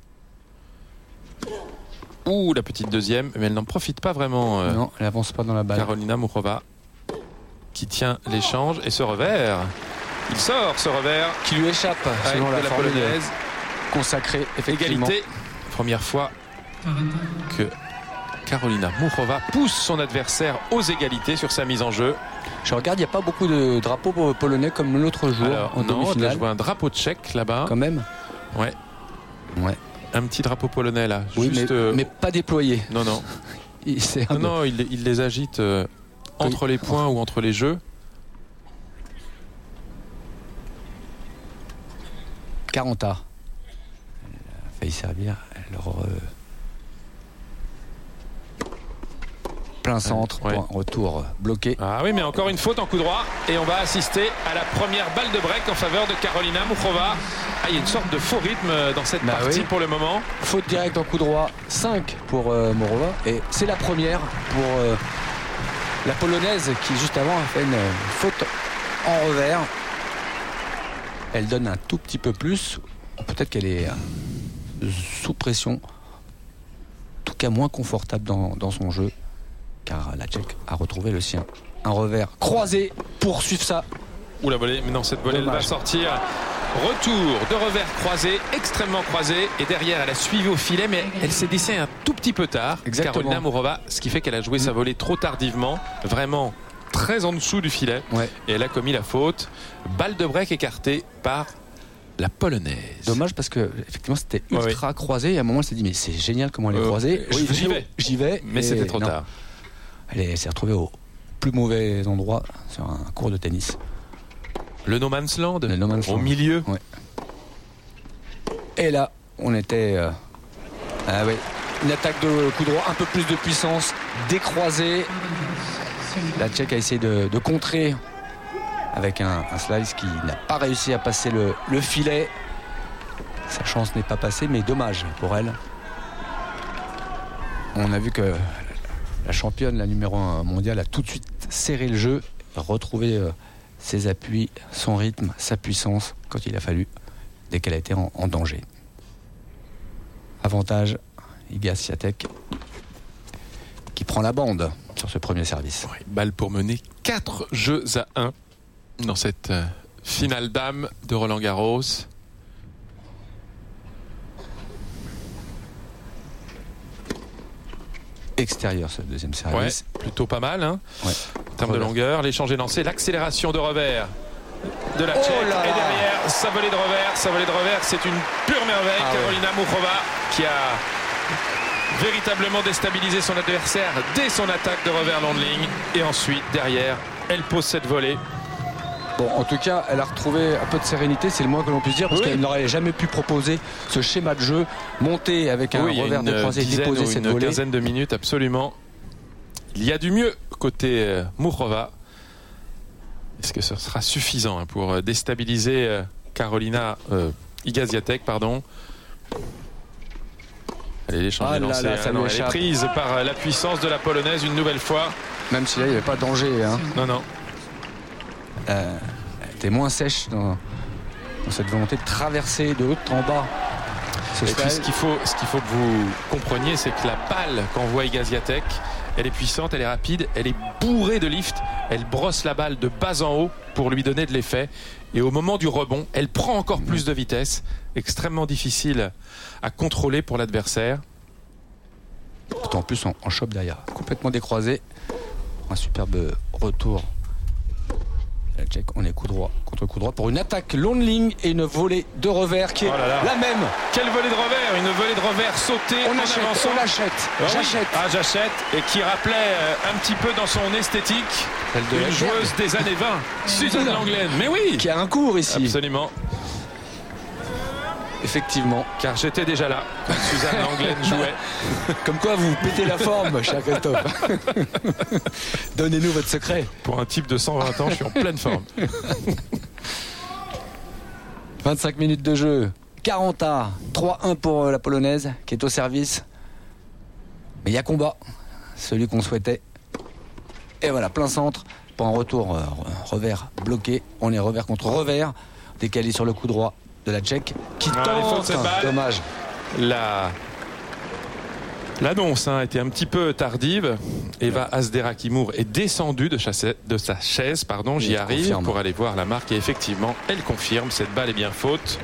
La petite deuxième, mais elle n'en profite pas vraiment. Non, elle n'avance pas dans la balle. Karolina Muchova qui tient l'échange et ce revers. Il sort ce revers qui lui échappe selon la Polonaise. Consacrée effectivement. Égalité, première fois que Karolina Muchova pousse son adversaire aux égalités sur sa mise en jeu. Je regarde, il n'y a pas beaucoup de drapeaux polonais comme l'autre jour. Alors, en non, demi-finale. je vois un drapeau tchèque là-bas. Quand même. Ouais. Un petit drapeau polonais là. Oui, juste, mais pas déployé. Non. Il les agite entre les points ou entre les jeux. 40A. Elle a failli servir. Alors, plein centre pour un retour bloqué. Ah oui, mais encore une faute en coup droit et on va assister à la première balle de break en faveur de Karolina Muchova. Il y a une sorte de faux rythme dans cette partie pour le moment. Faute directe en coup droit, 5 pour Muchova et c'est la première pour la Polonaise qui juste avant a fait une faute en revers. Elle donne un tout petit peu plus. Peut-être qu'elle est sous pression, en tout cas moins confortable dans son jeu. Car la Tchèque a retrouvé le sien. Un revers croisé pour suivre ça. La volée, mais non, cette volée elle va sortir. Retour de revers croisé, extrêmement croisé. Et derrière, elle a suivi au filet, mais elle s'est décée un tout petit peu tard. Exactement. Karolina Muchova, ce qui fait qu'elle a joué sa volée trop tardivement. Vraiment très en dessous du filet. Et elle a commis la faute. Balle de break écartée par la Polonaise. Dommage parce que effectivement c'était ultra croisé. Et à un moment, elle s'est dit mais c'est génial comment elle est croisée. J'y vais. Mais c'était trop tard. Elle s'est retrouvée au plus mauvais endroit sur un court de tennis. Le No Man's Land, au milieu. Ouais. Et là, on était... Une attaque de coup droit, un peu plus de puissance, décroisée. La Tchèque a essayé de contrer avec un slice qui n'a pas réussi à passer le filet. Sa chance n'est pas passée, mais dommage pour elle. On a vu que la championne, la numéro 1 mondiale, a tout de suite serré le jeu, retrouvé ses appuis, son rythme, sa puissance quand il a fallu, dès qu'elle a été en danger. Avantage, Iga Swiatek qui prend la bande sur ce premier service. Oui, balle pour mener 4 jeux à 1 dans cette finale dame de Roland-Garros. Extérieur ce deuxième service. Ouais, plutôt pas mal hein. Ouais. En termes de longueur, l'échange est lancé, l'accélération de revers de la Tchèque et derrière sa volée de revers, c'est une pure merveille. Karolina Muchova qui a véritablement déstabilisé son adversaire dès son attaque de revers long de ligne, et ensuite derrière elle pose cette volée. Bon, en tout cas, elle a retrouvé un peu de sérénité, c'est le moins que l'on puisse dire, parce qu'elle n'aurait jamais pu proposer ce schéma de jeu, monter avec un revers décroisé, déposer cette volée. Une quinzaine de minutes, absolument. Il y a du mieux côté Muchova. Est-ce que ce sera suffisant pour déstabiliser Iga Swiatek, pardon. Allez, l'échange est lancé. Elle est prise par la puissance de la Polonaise une nouvelle fois. Même si là, il n'y avait pas de danger. Hein. Non. Elle était moins sèche dans cette volonté de traverser de haut en bas. Et puis ce qu'il faut que vous compreniez, c'est que la balle qu'envoie Iga Swiatek, elle est puissante, elle est rapide, elle est bourrée de lift, elle brosse la balle de bas en haut pour lui donner de l'effet, et au moment du rebond, elle prend encore plus de vitesse, extrêmement difficile à contrôler pour l'adversaire. Tout en plus en chope derrière, complètement décroisé. Un superbe retour. La Tchèque, on est coup droit contre coup droit pour une attaque longue ligne et une volée de revers qui est la même. Quelle volée de revers, une volée de revers sautée en avançant. On l'achète. J'achète, et qui rappelait un petit peu dans son esthétique une joueuse des années 20, Suzanne Lenglen. Mais oui, qui a un cours ici. Absolument. Effectivement. Car j'étais déjà là quand Suzanne Lenglen jouait. Comme quoi vous pétez la forme, cher Christophe. Donnez-nous votre secret. Pour un type de 120 ans, je suis en pleine forme. 25 minutes de jeu. 40 3-1 pour la Polonaise qui est au service. Mais il y a combat. Celui qu'on souhaitait. Et voilà, plein centre. Pour un retour revers bloqué. On est revers contre revers. Décalé sur le coup droit de la Tchèque qui tente. Dommage. L'annonce a été un petit peu tardive. Eva Asderakimour est descendue de sa chaise, j'y arrive, pour aller voir la marque, et effectivement elle confirme, cette balle est bien faute.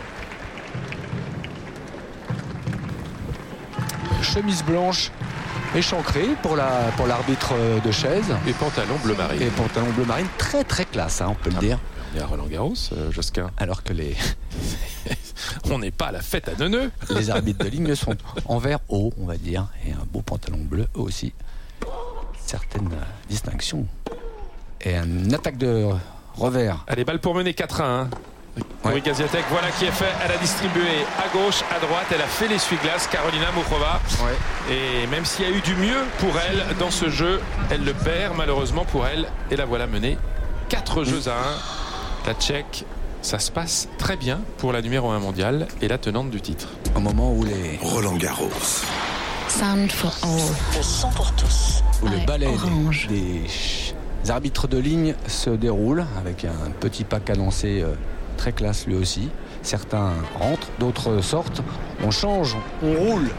Chemise blanche échancrée pour l'arbitre de chaise. Et pantalon bleu marine. Très très classe, on peut le dire. Il y a Roland-Garros, Josquin. Alors que on n'est pas à la fête à Neuneu. Les arbitres de ligne sont en vert haut, on va dire, et un beau pantalon bleu aussi. Certaines distinctions. Et une attaque de revers. Allez, balle pour mener 4-1. Pour Iga Swiatek, voilà qui est fait. Elle a distribué à gauche, à droite. Elle a fait l'essuie-glace, Karolina Muchova. Et même s'il y a eu du mieux pour elle dans ce jeu, elle le perd malheureusement pour elle. Et la voilà menée 4 jeux à 1. La Tchèque, ça se passe très bien pour la numéro 1 mondiale et la tenante du titre. Au moment où les Roland-Garros. Sound for all. Le son pour tous. Où le ballet des arbitres de ligne se déroule avec un petit pas cadencé très classe lui aussi. Certains rentrent, d'autres sortent. On change, on roule.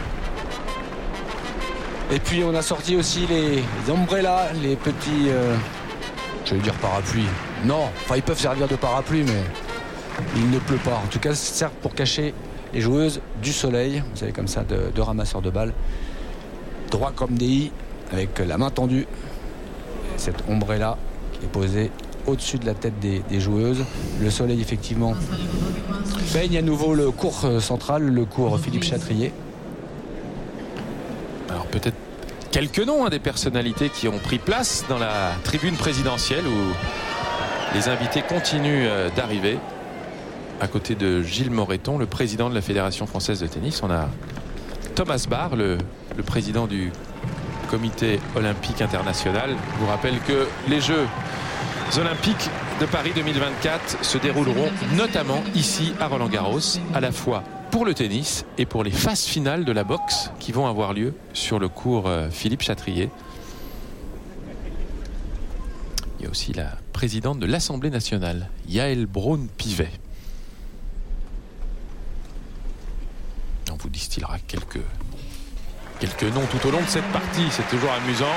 Et puis on a sorti aussi les ombrellas, les petits... je vais dire parapluies. Non, ils peuvent servir de parapluie, mais il ne pleut pas. En tout cas, ça sert pour cacher les joueuses du soleil. Vous savez, comme ça, de ramasseurs de balles. Droit comme des i, avec la main tendue. Cette ombrella qui est posée au-dessus de la tête des joueuses. Le soleil, effectivement, baigne à nouveau le cours central, le cours Philippe Chatrier. Alors peut-être quelques noms des personnalités qui ont pris place dans la tribune présidentielle où les invités continuent d'arriver. À côté de Gilles Moreton, le président de la Fédération française de tennis, on a Thomas Bach, le président du Comité olympique international, vous rappelle que les Jeux olympiques de Paris 2024 se dérouleront notamment ici à Roland-Garros, à la fois pour le tennis et pour les phases finales de la boxe qui vont avoir lieu sur le cours Philippe Chatrier. Il y a aussi la présidente de l'Assemblée nationale, Yaël Braun-Pivet. On vous distillera quelques noms tout au long de cette partie, c'est toujours amusant.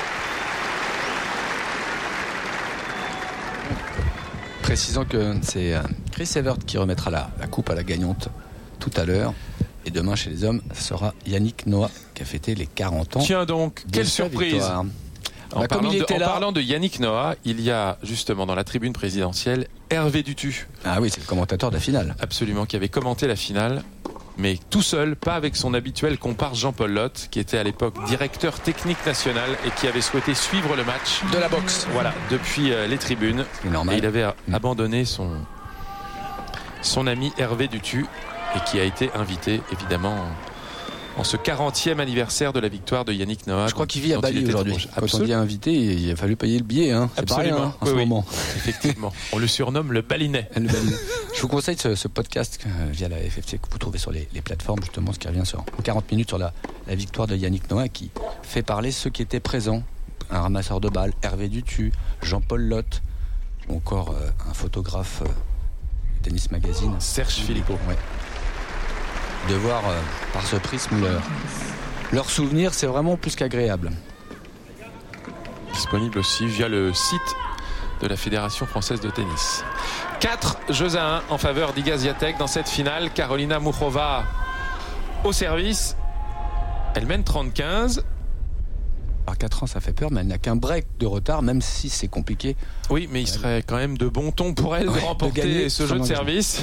Précisons que c'est Chris Evert qui remettra la coupe à la gagnante tout à l'heure. Et demain, chez les hommes, ce sera Yannick Noah qui a fêté les 40 ans. Tiens donc, quelle surprise! En parlant de Yannick Noah, il y a justement dans la tribune présidentielle Hervé Dutu. Ah oui, c'est le commentateur de la finale. Absolument, qui avait commenté la finale, mais tout seul, pas avec son habituel comparse Jean-Paul Lotte, qui était à l'époque directeur technique national et qui avait souhaité suivre le match de la boxe. Voilà, depuis les tribunes. C'est normal. Et il avait abandonné son ami Hervé Dutu et qui a été invité évidemment en ce 40e anniversaire de la victoire de Yannick Noah. Je crois qu'il vit à Bali aujourd'hui. Quand on dit invité, il a fallu payer le billet. C'est pas rien en ce moment. Effectivement. On le surnomme le Balinais. Je vous conseille ce podcast via la FFC que vous trouvez sur les plateformes, justement, ce qui revient en 40 minutes sur la victoire de Yannick Noah, qui fait parler ceux qui étaient présents. Un ramasseur de balles, Hervé Dutu, Jean-Paul Lotte, ou encore un photographe Tennis Magazine, Serge Philippot. Ouais. De voir par ce prisme leur souvenir, c'est vraiment plus qu'agréable. Disponible aussi via le site de la Fédération française de tennis. 4 jeux à 1 en faveur d'Iga Swiatek dans cette finale. Karolina Muchova au service. Elle mène 30-15. Alors 4 ans, ça fait peur, mais elle n'a qu'un break de retard, même si c'est compliqué. Oui, mais il serait quand même de bon ton pour elle de remporter ce jeu de service.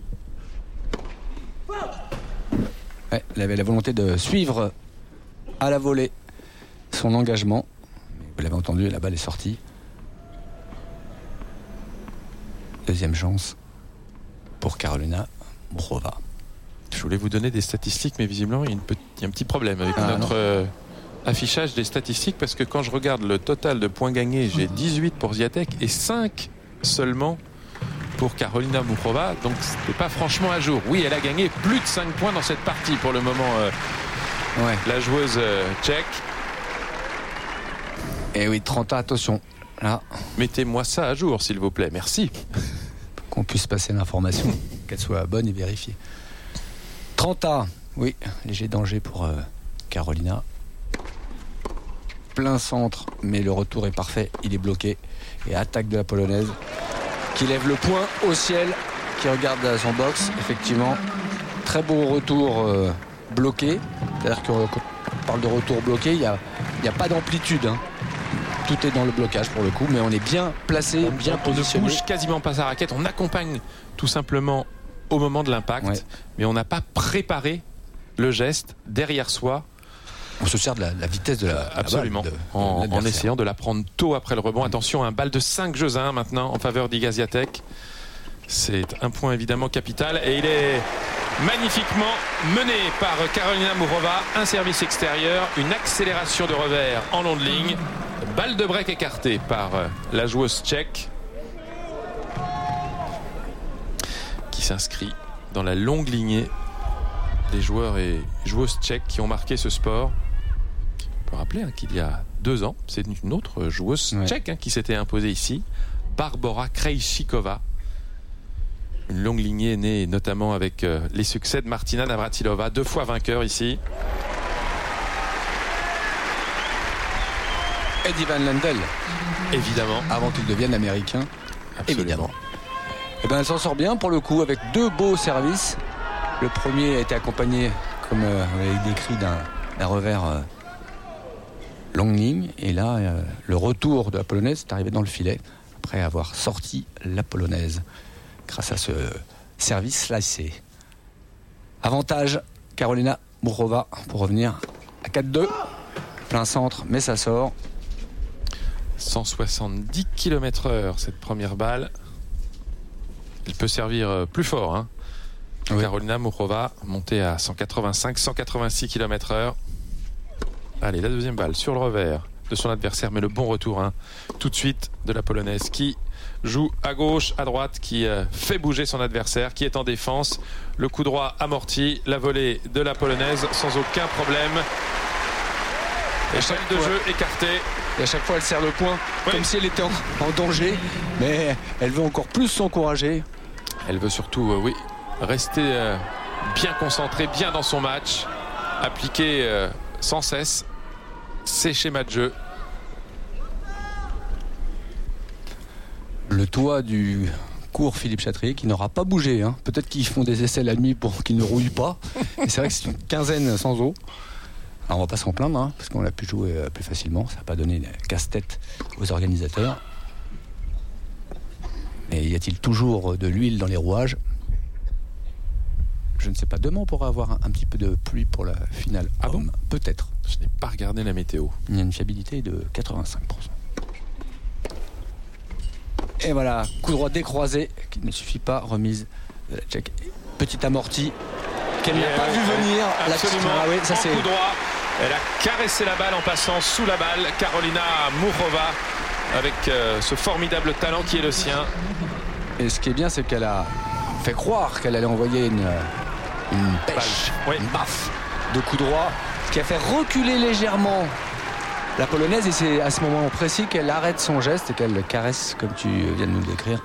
Ouais, elle avait la volonté de suivre à la volée son engagement. Vous l'avez entendu, la balle est sortie. Deuxième chance pour Karolina Muchova. Je voulais vous donner des statistiques, mais visiblement il y a un petit problème avec notre affichage des statistiques, parce que quand je regarde le total de points gagnés, j'ai 18 pour Swiatek et 5 seulement pour Karolina Muchova, donc c'était pas franchement à jour. Oui, elle a gagné plus de 5 points dans cette partie pour le moment, la joueuse tchèque. Et oui, 30 ans, attention. Là. Mettez-moi ça à jour, s'il vous plaît, merci. Qu'on puisse passer l'information, qu'elle soit bonne et vérifiée. 30 ans, oui, léger danger pour Karolina. Plein centre, mais le retour est parfait, il est bloqué. Et attaque de la Polonaise, qui lève le poing au ciel, qui regarde son box. Effectivement, très beau retour bloqué. C'est-à-dire que quand on parle de retour bloqué, il n'y a pas d'amplitude. Tout est dans le blocage pour le coup, mais on est bien placé, bien positionné. On ne bouge quasiment pas sa raquette, on accompagne tout simplement au moment de l'impact, mais on n'a pas préparé le geste derrière soi. On se sert de la vitesse de la Absolument, en essayant de la prendre tôt après le rebond. Attention, un balle de 5 jeux à 1 maintenant en faveur d'Iga Swiatek. C'est un point évidemment capital et il est magnifiquement mené par Karolina Muchova. Un service extérieur, une accélération de revers en long de ligne. Balle de break écartée par la joueuse tchèque qui s'inscrit dans la longue lignée des joueurs et joueuses tchèques qui ont marqué ce sport. On peut rappeler qu'il y a 2 ans, c'est une autre joueuse tchèque qui s'était imposée ici, Barbora Krejcikova. Une longue lignée née notamment avec les succès de Martina Navratilova, 2 fois vainqueur ici. Eddie Van Lendl, évidemment, avant qu'il devienne américain. Absolument. Évidemment. Et ben elle s'en sort bien pour le coup avec 2 beaux services. Le premier a été accompagné, comme vous l'avez décrit, d'un revers longue ligne. Et là, le retour de la Polonaise est arrivé dans le filet après avoir sorti la Polonaise grâce à ce service slicé. Avantage Karolina Muchova pour revenir à 4-2. Plein centre, mais ça sort. 170 km/h cette première balle. Elle peut servir plus fort. Oui. Karolina Muchova montée à 185-186 km/h. Allez, la deuxième balle sur le revers de son adversaire, mais le bon retour tout de suite de la Polonaise qui joue à gauche, à droite, qui fait bouger son adversaire, qui est en défense. Le coup droit amorti, la volée de la Polonaise sans aucun problème. Et chaque de jeu écarté. Et à chaque fois, elle serre le poing, comme si elle était en danger. Mais elle veut encore plus s'encourager. Elle veut surtout, rester bien concentrée, bien dans son match, appliquer sans cesse ses schémas de jeu. Le toit du cours Philippe Chatrier qui n'aura pas bougé. Peut-être qu'ils font des essais la nuit pour qu'ils ne rouillent pas. Et c'est vrai que c'est une quinzaine sans eau. Alors on va pas s'en plaindre, parce qu'on a pu jouer plus facilement. Ça n'a pas donné de casse-tête aux organisateurs. Mais y a-t-il toujours de l'huile dans les rouages? Je ne sais pas. Demain, on pourra avoir un petit peu de pluie pour la finale. Ah bon? Peut-être. Je n'ai pas regardé la météo. Il y a une fiabilité de 85%. Et voilà, coup droit décroisé qui ne suffit pas, remise de la Tchèque. Petit amorti qu'elle n'a pas vu venir. Absolument, Ah oui, ça c'est... coup droit. Elle a caressé la balle en passant sous la balle. Karolina Muchova avec ce formidable talent qui est le sien. Et ce qui est bien, c'est qu'elle a fait croire qu'elle allait envoyer une pêche, une baffe de coup droit, ce qui a fait reculer légèrement la Polonaise. Et c'est à ce moment précis qu'elle arrête son geste et qu'elle caresse, comme tu viens de nous le décrire,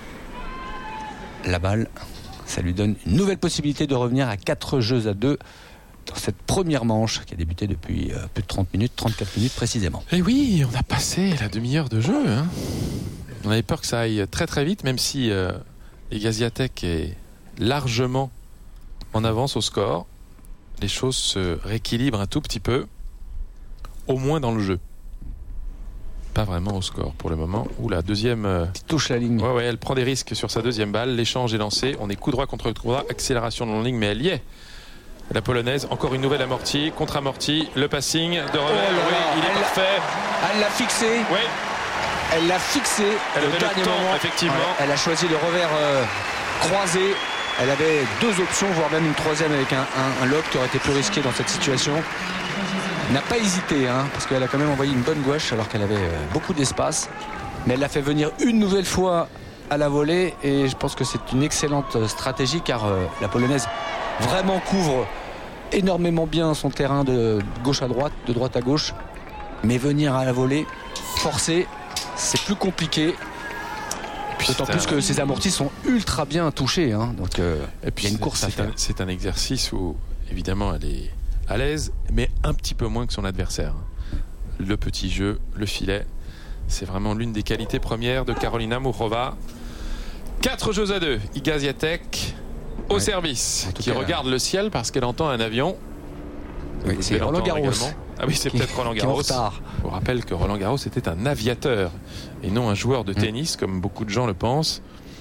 la balle. Ça lui donne une nouvelle possibilité de revenir à 4-2 dans cette première manche qui a débuté depuis plus de 30 minutes, 34 minutes précisément. Et oui, on a passé la demi-heure de jeu. On avait peur que ça aille très très vite, même si Iga Swiatek est largement en avance au score. Les choses se rééquilibrent un tout petit peu, au moins dans le jeu. Pas vraiment au score pour le moment. Où la deuxième... touche la ligne. Ouais, elle prend des risques sur sa deuxième balle. L'échange est lancé. On est coup droit contre coup droit. Accélération dans la ligne, mais elle y est. La Polonaise, encore une nouvelle amortie, contre-amortie. Le passing de revers, il est parfait. Elle l'a fixé. Oui. Elle l'a fixé. Elle avait le temps, effectivement. Ouais, elle a choisi le revers croisé. Elle avait deux options, voire même une troisième avec un lob qui aurait été plus risqué dans cette situation. Elle n'a pas hésité, parce qu'elle a quand même envoyé une bonne gouache alors qu'elle avait beaucoup d'espace. Mais elle l'a fait venir une nouvelle fois à la volée et je pense que c'est une excellente stratégie car la Polonaise vraiment couvre énormément bien son terrain de gauche à droite, de droite à gauche. Mais venir à la volée, forcer, c'est plus compliqué. D'autant plus que ces amortis sont ultra bien touchés. Donc et puis il y a une course à faire. C'est un exercice où évidemment elle est à l'aise, mais un petit peu moins que son adversaire. Le petit jeu, le filet, c'est vraiment l'une des qualités premières de Karolina Muchova. 4-2. Iga Swiatek au service, qui regarde le ciel parce qu'elle entend un avion. Oui, c'est Roland Garros. Ah oui, c'est peut-être Roland Garros. Je vous rappelle que Roland Garros était un aviateur et non un joueur de tennis, comme beaucoup de gens le pensent.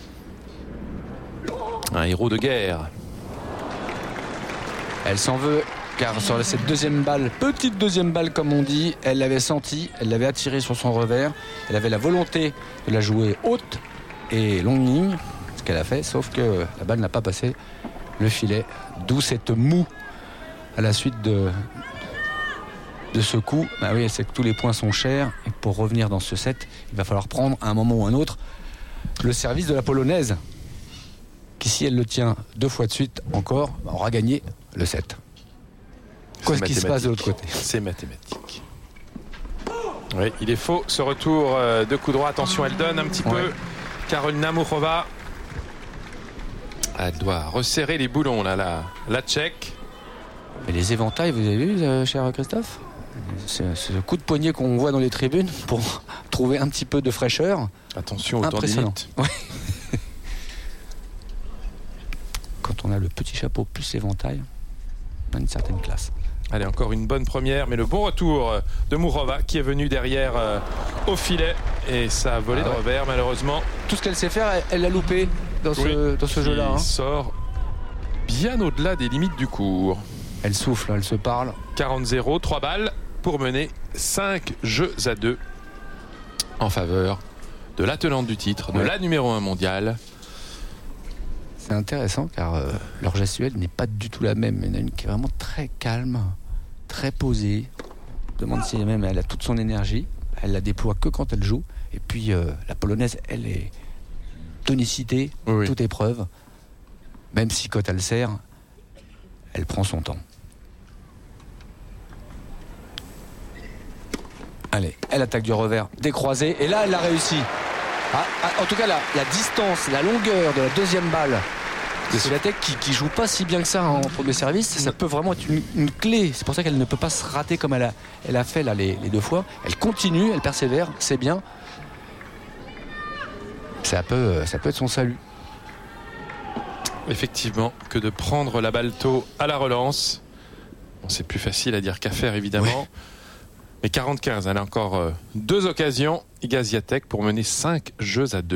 Un héros de guerre. Elle s'en veut, car sur cette deuxième balle, petite deuxième balle comme on dit, elle l'avait senti, elle l'avait attirée sur son revers. Elle avait la volonté de la jouer haute et longue ligne, ce qu'elle a fait, sauf que la balle n'a pas passé le filet. D'où cette moue à la suite de ce coup. Bah oui, elle sait que tous les points sont chers et pour revenir dans ce set, il va falloir prendre à un moment ou un autre le service de la Polonaise qui, si elle le tient 2 fois de suite encore, aura gagné le set. Qu'est-ce qui se passe de l'autre côté? C'est mathématique. Oui, il est faux ce retour de coup droit. Attention, elle donne un petit peu. Karolina Muchova, elle doit resserrer les boulons là, la Tchèque. Et les éventails, vous avez vu, cher Christophe? C'est ce coup de poignet qu'on voit dans les tribunes pour trouver un petit peu de fraîcheur. Attention au tendinite. Ouais. Quand on a le petit chapeau plus l'éventail, on a une certaine classe. Allez, encore une bonne première, mais le bon retour de Muchova qui est venu derrière au filet et ça a volé de revers malheureusement. Tout ce qu'elle sait faire, elle l'a loupé dans ce jeu-là. Il sort bien au-delà des limites du cours. Elle souffle, elle se parle. 40-0, 3 balles pour mener 5-2 en faveur de la tenante du titre, de la numéro 1 mondiale. C'est intéressant car leur gestuelle n'est pas du tout la même. Il y en a une qui est vraiment très calme, très posée. Je me demande si même elle a toute son énergie. Elle la déploie que quand elle joue. Et puis la polonaise, elle est tonicité, Oui. toute épreuve. Même si quand elle sert, elle prend son temps. Allez, elle attaque du revers décroisé. Et là, elle l'a réussi. En tout cas, la distance, la longueur de la deuxième balle de Swiatek qui joue pas si bien que ça en premier service, ça peut vraiment être une clé. C'est pour ça qu'elle ne peut pas se rater comme elle a fait là, les deux fois. Elle continue, elle persévère, c'est bien. Ça peut être son salut. Effectivement, que de prendre la balle tôt à la relance. Bon, c'est plus facile à dire qu'à faire, évidemment. Oui. Mais 40-15, elle a encore 2 occasions, Iga Swiatek, pour mener 5 jeux à 2.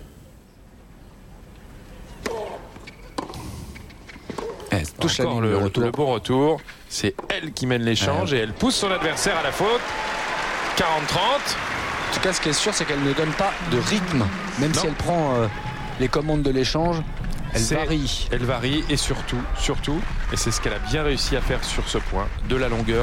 Elle touche la Encore ligne de retour. le bon retour. C'est elle qui mène l'échange et elle pousse son adversaire à la faute. 40-30. En tout cas, ce qui est sûr, c'est qu'elle ne donne pas de rythme. Même Non. si elle prend les commandes de l'échange, elle C'est- varie. Elle varie et surtout, et c'est ce qu'elle a bien réussi à faire sur ce point, de la longueur.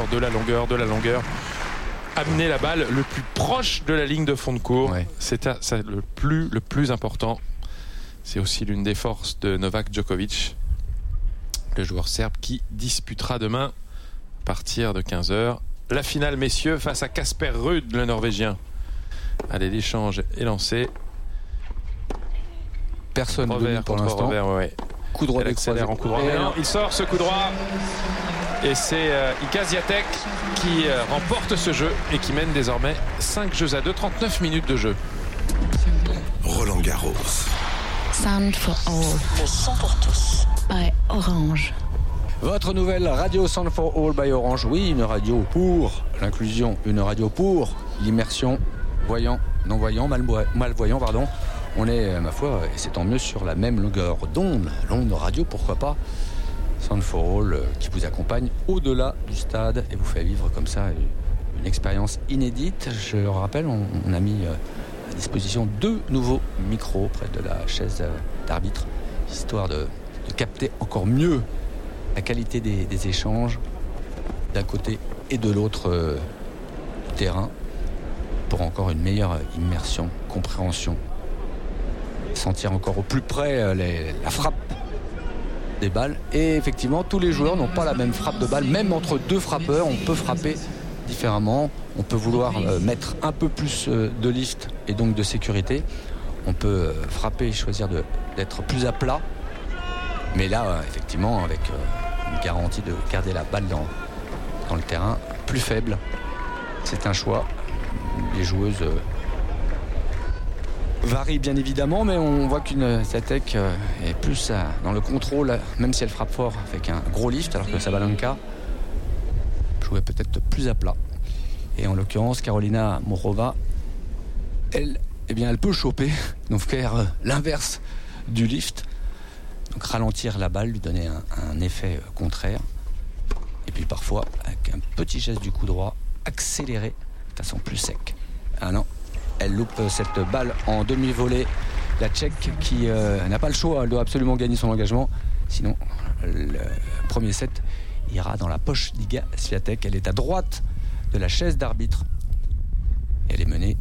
Amener la balle le plus proche de la ligne de fond de cours. Ouais. C'est le plus important. C'est aussi l'une des forces de Novak Djokovic, le joueur serbe qui disputera demain, à partir de 15h, la finale messieurs face à Casper Ruud, le Norvégien. Allez, l'échange est lancé. Personne ne Revers domine pour contre l'instant. revers, ouais. Coup droit Elle décroisé. accélère en coup droit. Mais non, il sort ce coup droit. Et c'est Iga Swiatek qui remporte ce jeu et qui mène désormais 5 jeux à 2, 39 minutes de jeu. Roland Garros. Sound for All Le son pour tous. by Orange. Votre nouvelle radio Sound for All by Orange. Oui, une radio pour l'inclusion, une radio pour l'immersion. Voyant, non-voyant, malvoyant, pardon. On est, ma foi, et c'est tant mieux, sur la même longueur d'onde. L'onde radio, pourquoi pas. Sound for All qui vous accompagne au-delà du stade et vous fait vivre comme ça une expérience inédite. Je le rappelle, on a mis à disposition 2 nouveaux micros près de la chaise d'arbitre, histoire de capter encore mieux la qualité des échanges d'un côté et de l'autre du terrain pour encore une meilleure immersion, compréhension, sentir encore au plus près la frappe des balles. Et effectivement, tous les joueurs n'ont pas la même frappe de balle. Même entre 2 frappeurs, on peut frapper différemment. On peut vouloir mettre un peu plus de lift et donc de sécurité. On peut frapper et choisir d'être plus à plat. Mais là, effectivement, avec une garantie de garder la balle dans le terrain plus faible. C'est un choix. Les joueuses varient bien évidemment, mais on voit qu'une Swiatek est plus dans le contrôle, même si elle frappe fort avec un gros lift, alors que Sabalenka jouait peut-être plus à plat. Et en l'occurrence, Karolina Morova, elle peut choper, donc faire l'inverse du lift, donc ralentir la balle, lui donner un effet contraire. Et puis parfois, avec un petit geste du coup droit, accélérer de façon plus sec. Ah non, elle loupe cette balle en demi-volée. La Tchèque qui n'a pas le choix, elle doit absolument gagner son engagement. Sinon, le premier set ira dans la poche d'Iga Swiatek. Elle est à droite de la chaise d'arbitre. Et elle est menée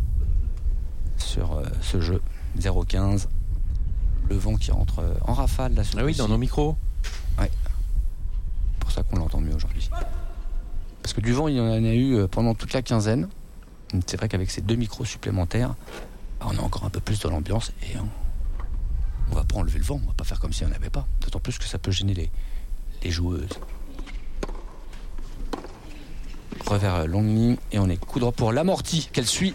sur ce jeu 0-15. Le vent qui rentre en rafale là. Ah oui, dans nos micros. Ouais. C'est pour ça qu'on l'entend mieux aujourd'hui. Parce que du vent, il y en a eu pendant toute la quinzaine. C'est vrai qu'avec ces 2 micros supplémentaires, on a encore un peu plus de l'ambiance et on va pas enlever le vent, on va pas faire comme si on n'avait pas. D'autant plus que ça peut gêner les joueuses. Revers longue ligne et on est coup droit pour l'amorti qu'elle suit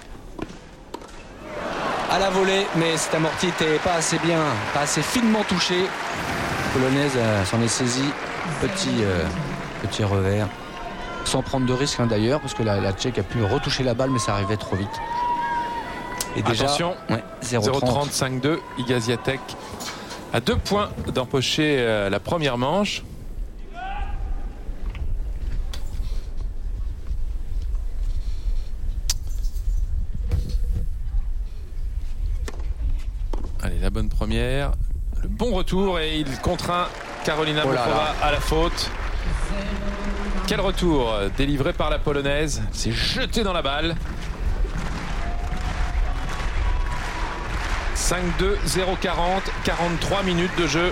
à la volée, mais cet amorti n'était pas assez bien, pas assez finement touché. La Polonaise s'en est saisie, petit revers. Sans prendre de risque d'ailleurs, parce que la Tchèque a pu retoucher la balle, mais ça arrivait trop vite. Et déjà, attention, ouais, 0-30, 5-2, Iga Swiatek à 2 points d'empocher la première manche. Allez, la bonne première, le bon retour et il contraint Karolina Muchova à la faute. Quel retour délivré par la Polonaise. Elle s'est jetée dans la balle. 5-2, 0-40, 43 minutes de jeu.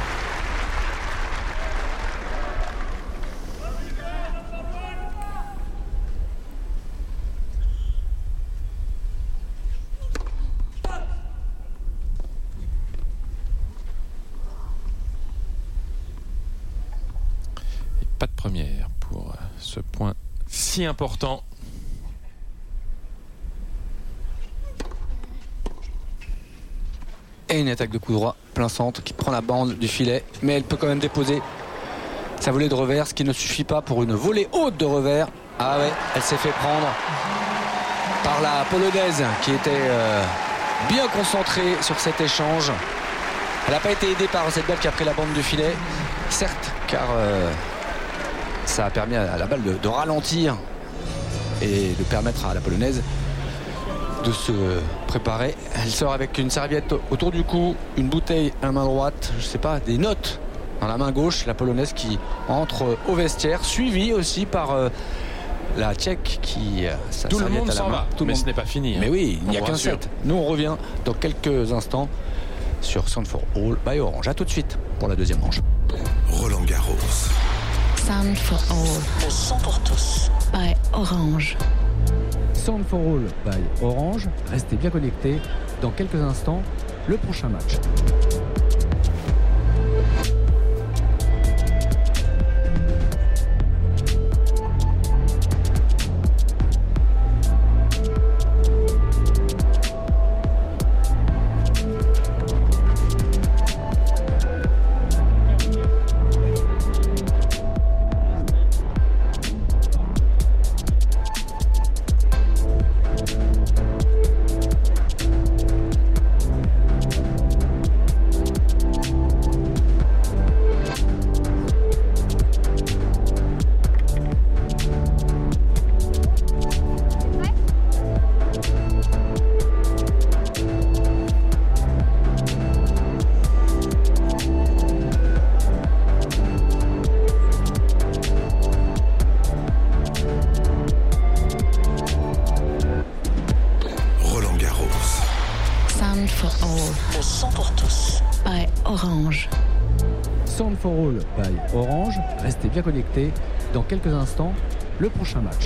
Et pas de première pour ce point si important. Et une attaque de coup droit plein centre qui prend la bande du filet, mais elle peut quand même déposer sa volée de revers, ce qui ne suffit pas pour une volée haute de revers. Ah ouais, elle s'est fait prendre par la Polonaise qui était bien concentrée sur cet échange. Elle n'a pas été aidée par cette balle qui a pris la bande du filet, certes, car ça a permis à la balle de ralentir et de permettre à la Polonaise de se préparer. Elle sort avec une serviette autour du cou, une bouteille à la main droite, je sais pas, des notes dans la main gauche. La Polonaise qui entre au vestiaire, suivie aussi par la Tchèque qui sa tout le serviette monde à la s'en main. va, Tout le mais monde. ce n'est pas fini. Mais oui, il n'y a On qu'un rassure. set. Nous on revient dans quelques instants sur Sound for All by Orange. À tout de suite pour la deuxième manche. Roland Garros. Sound for All Le son pour tous. by Orange. Sound for All by Orange. Restez bien connectés. Dans quelques instants, le prochain match. Roland Garros. Sound for All Le son pour tous. by Orange. Sound for All by Orange. Restez bien connectés. Dans quelques instants, le prochain match.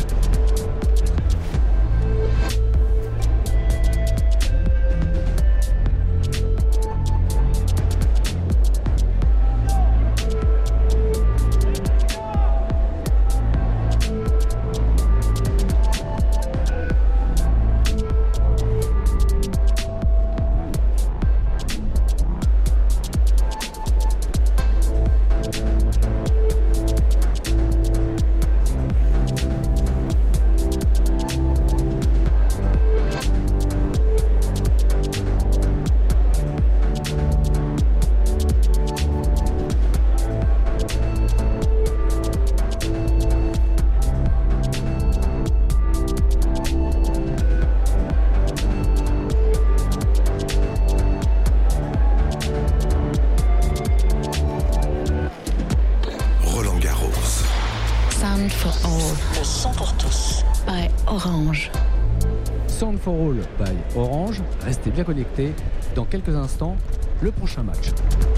Roland Garros. Sound for All Le son pour tous. by Orange. Sound for All by Orange. Restez bien connectés. Dans quelques instants, le prochain match.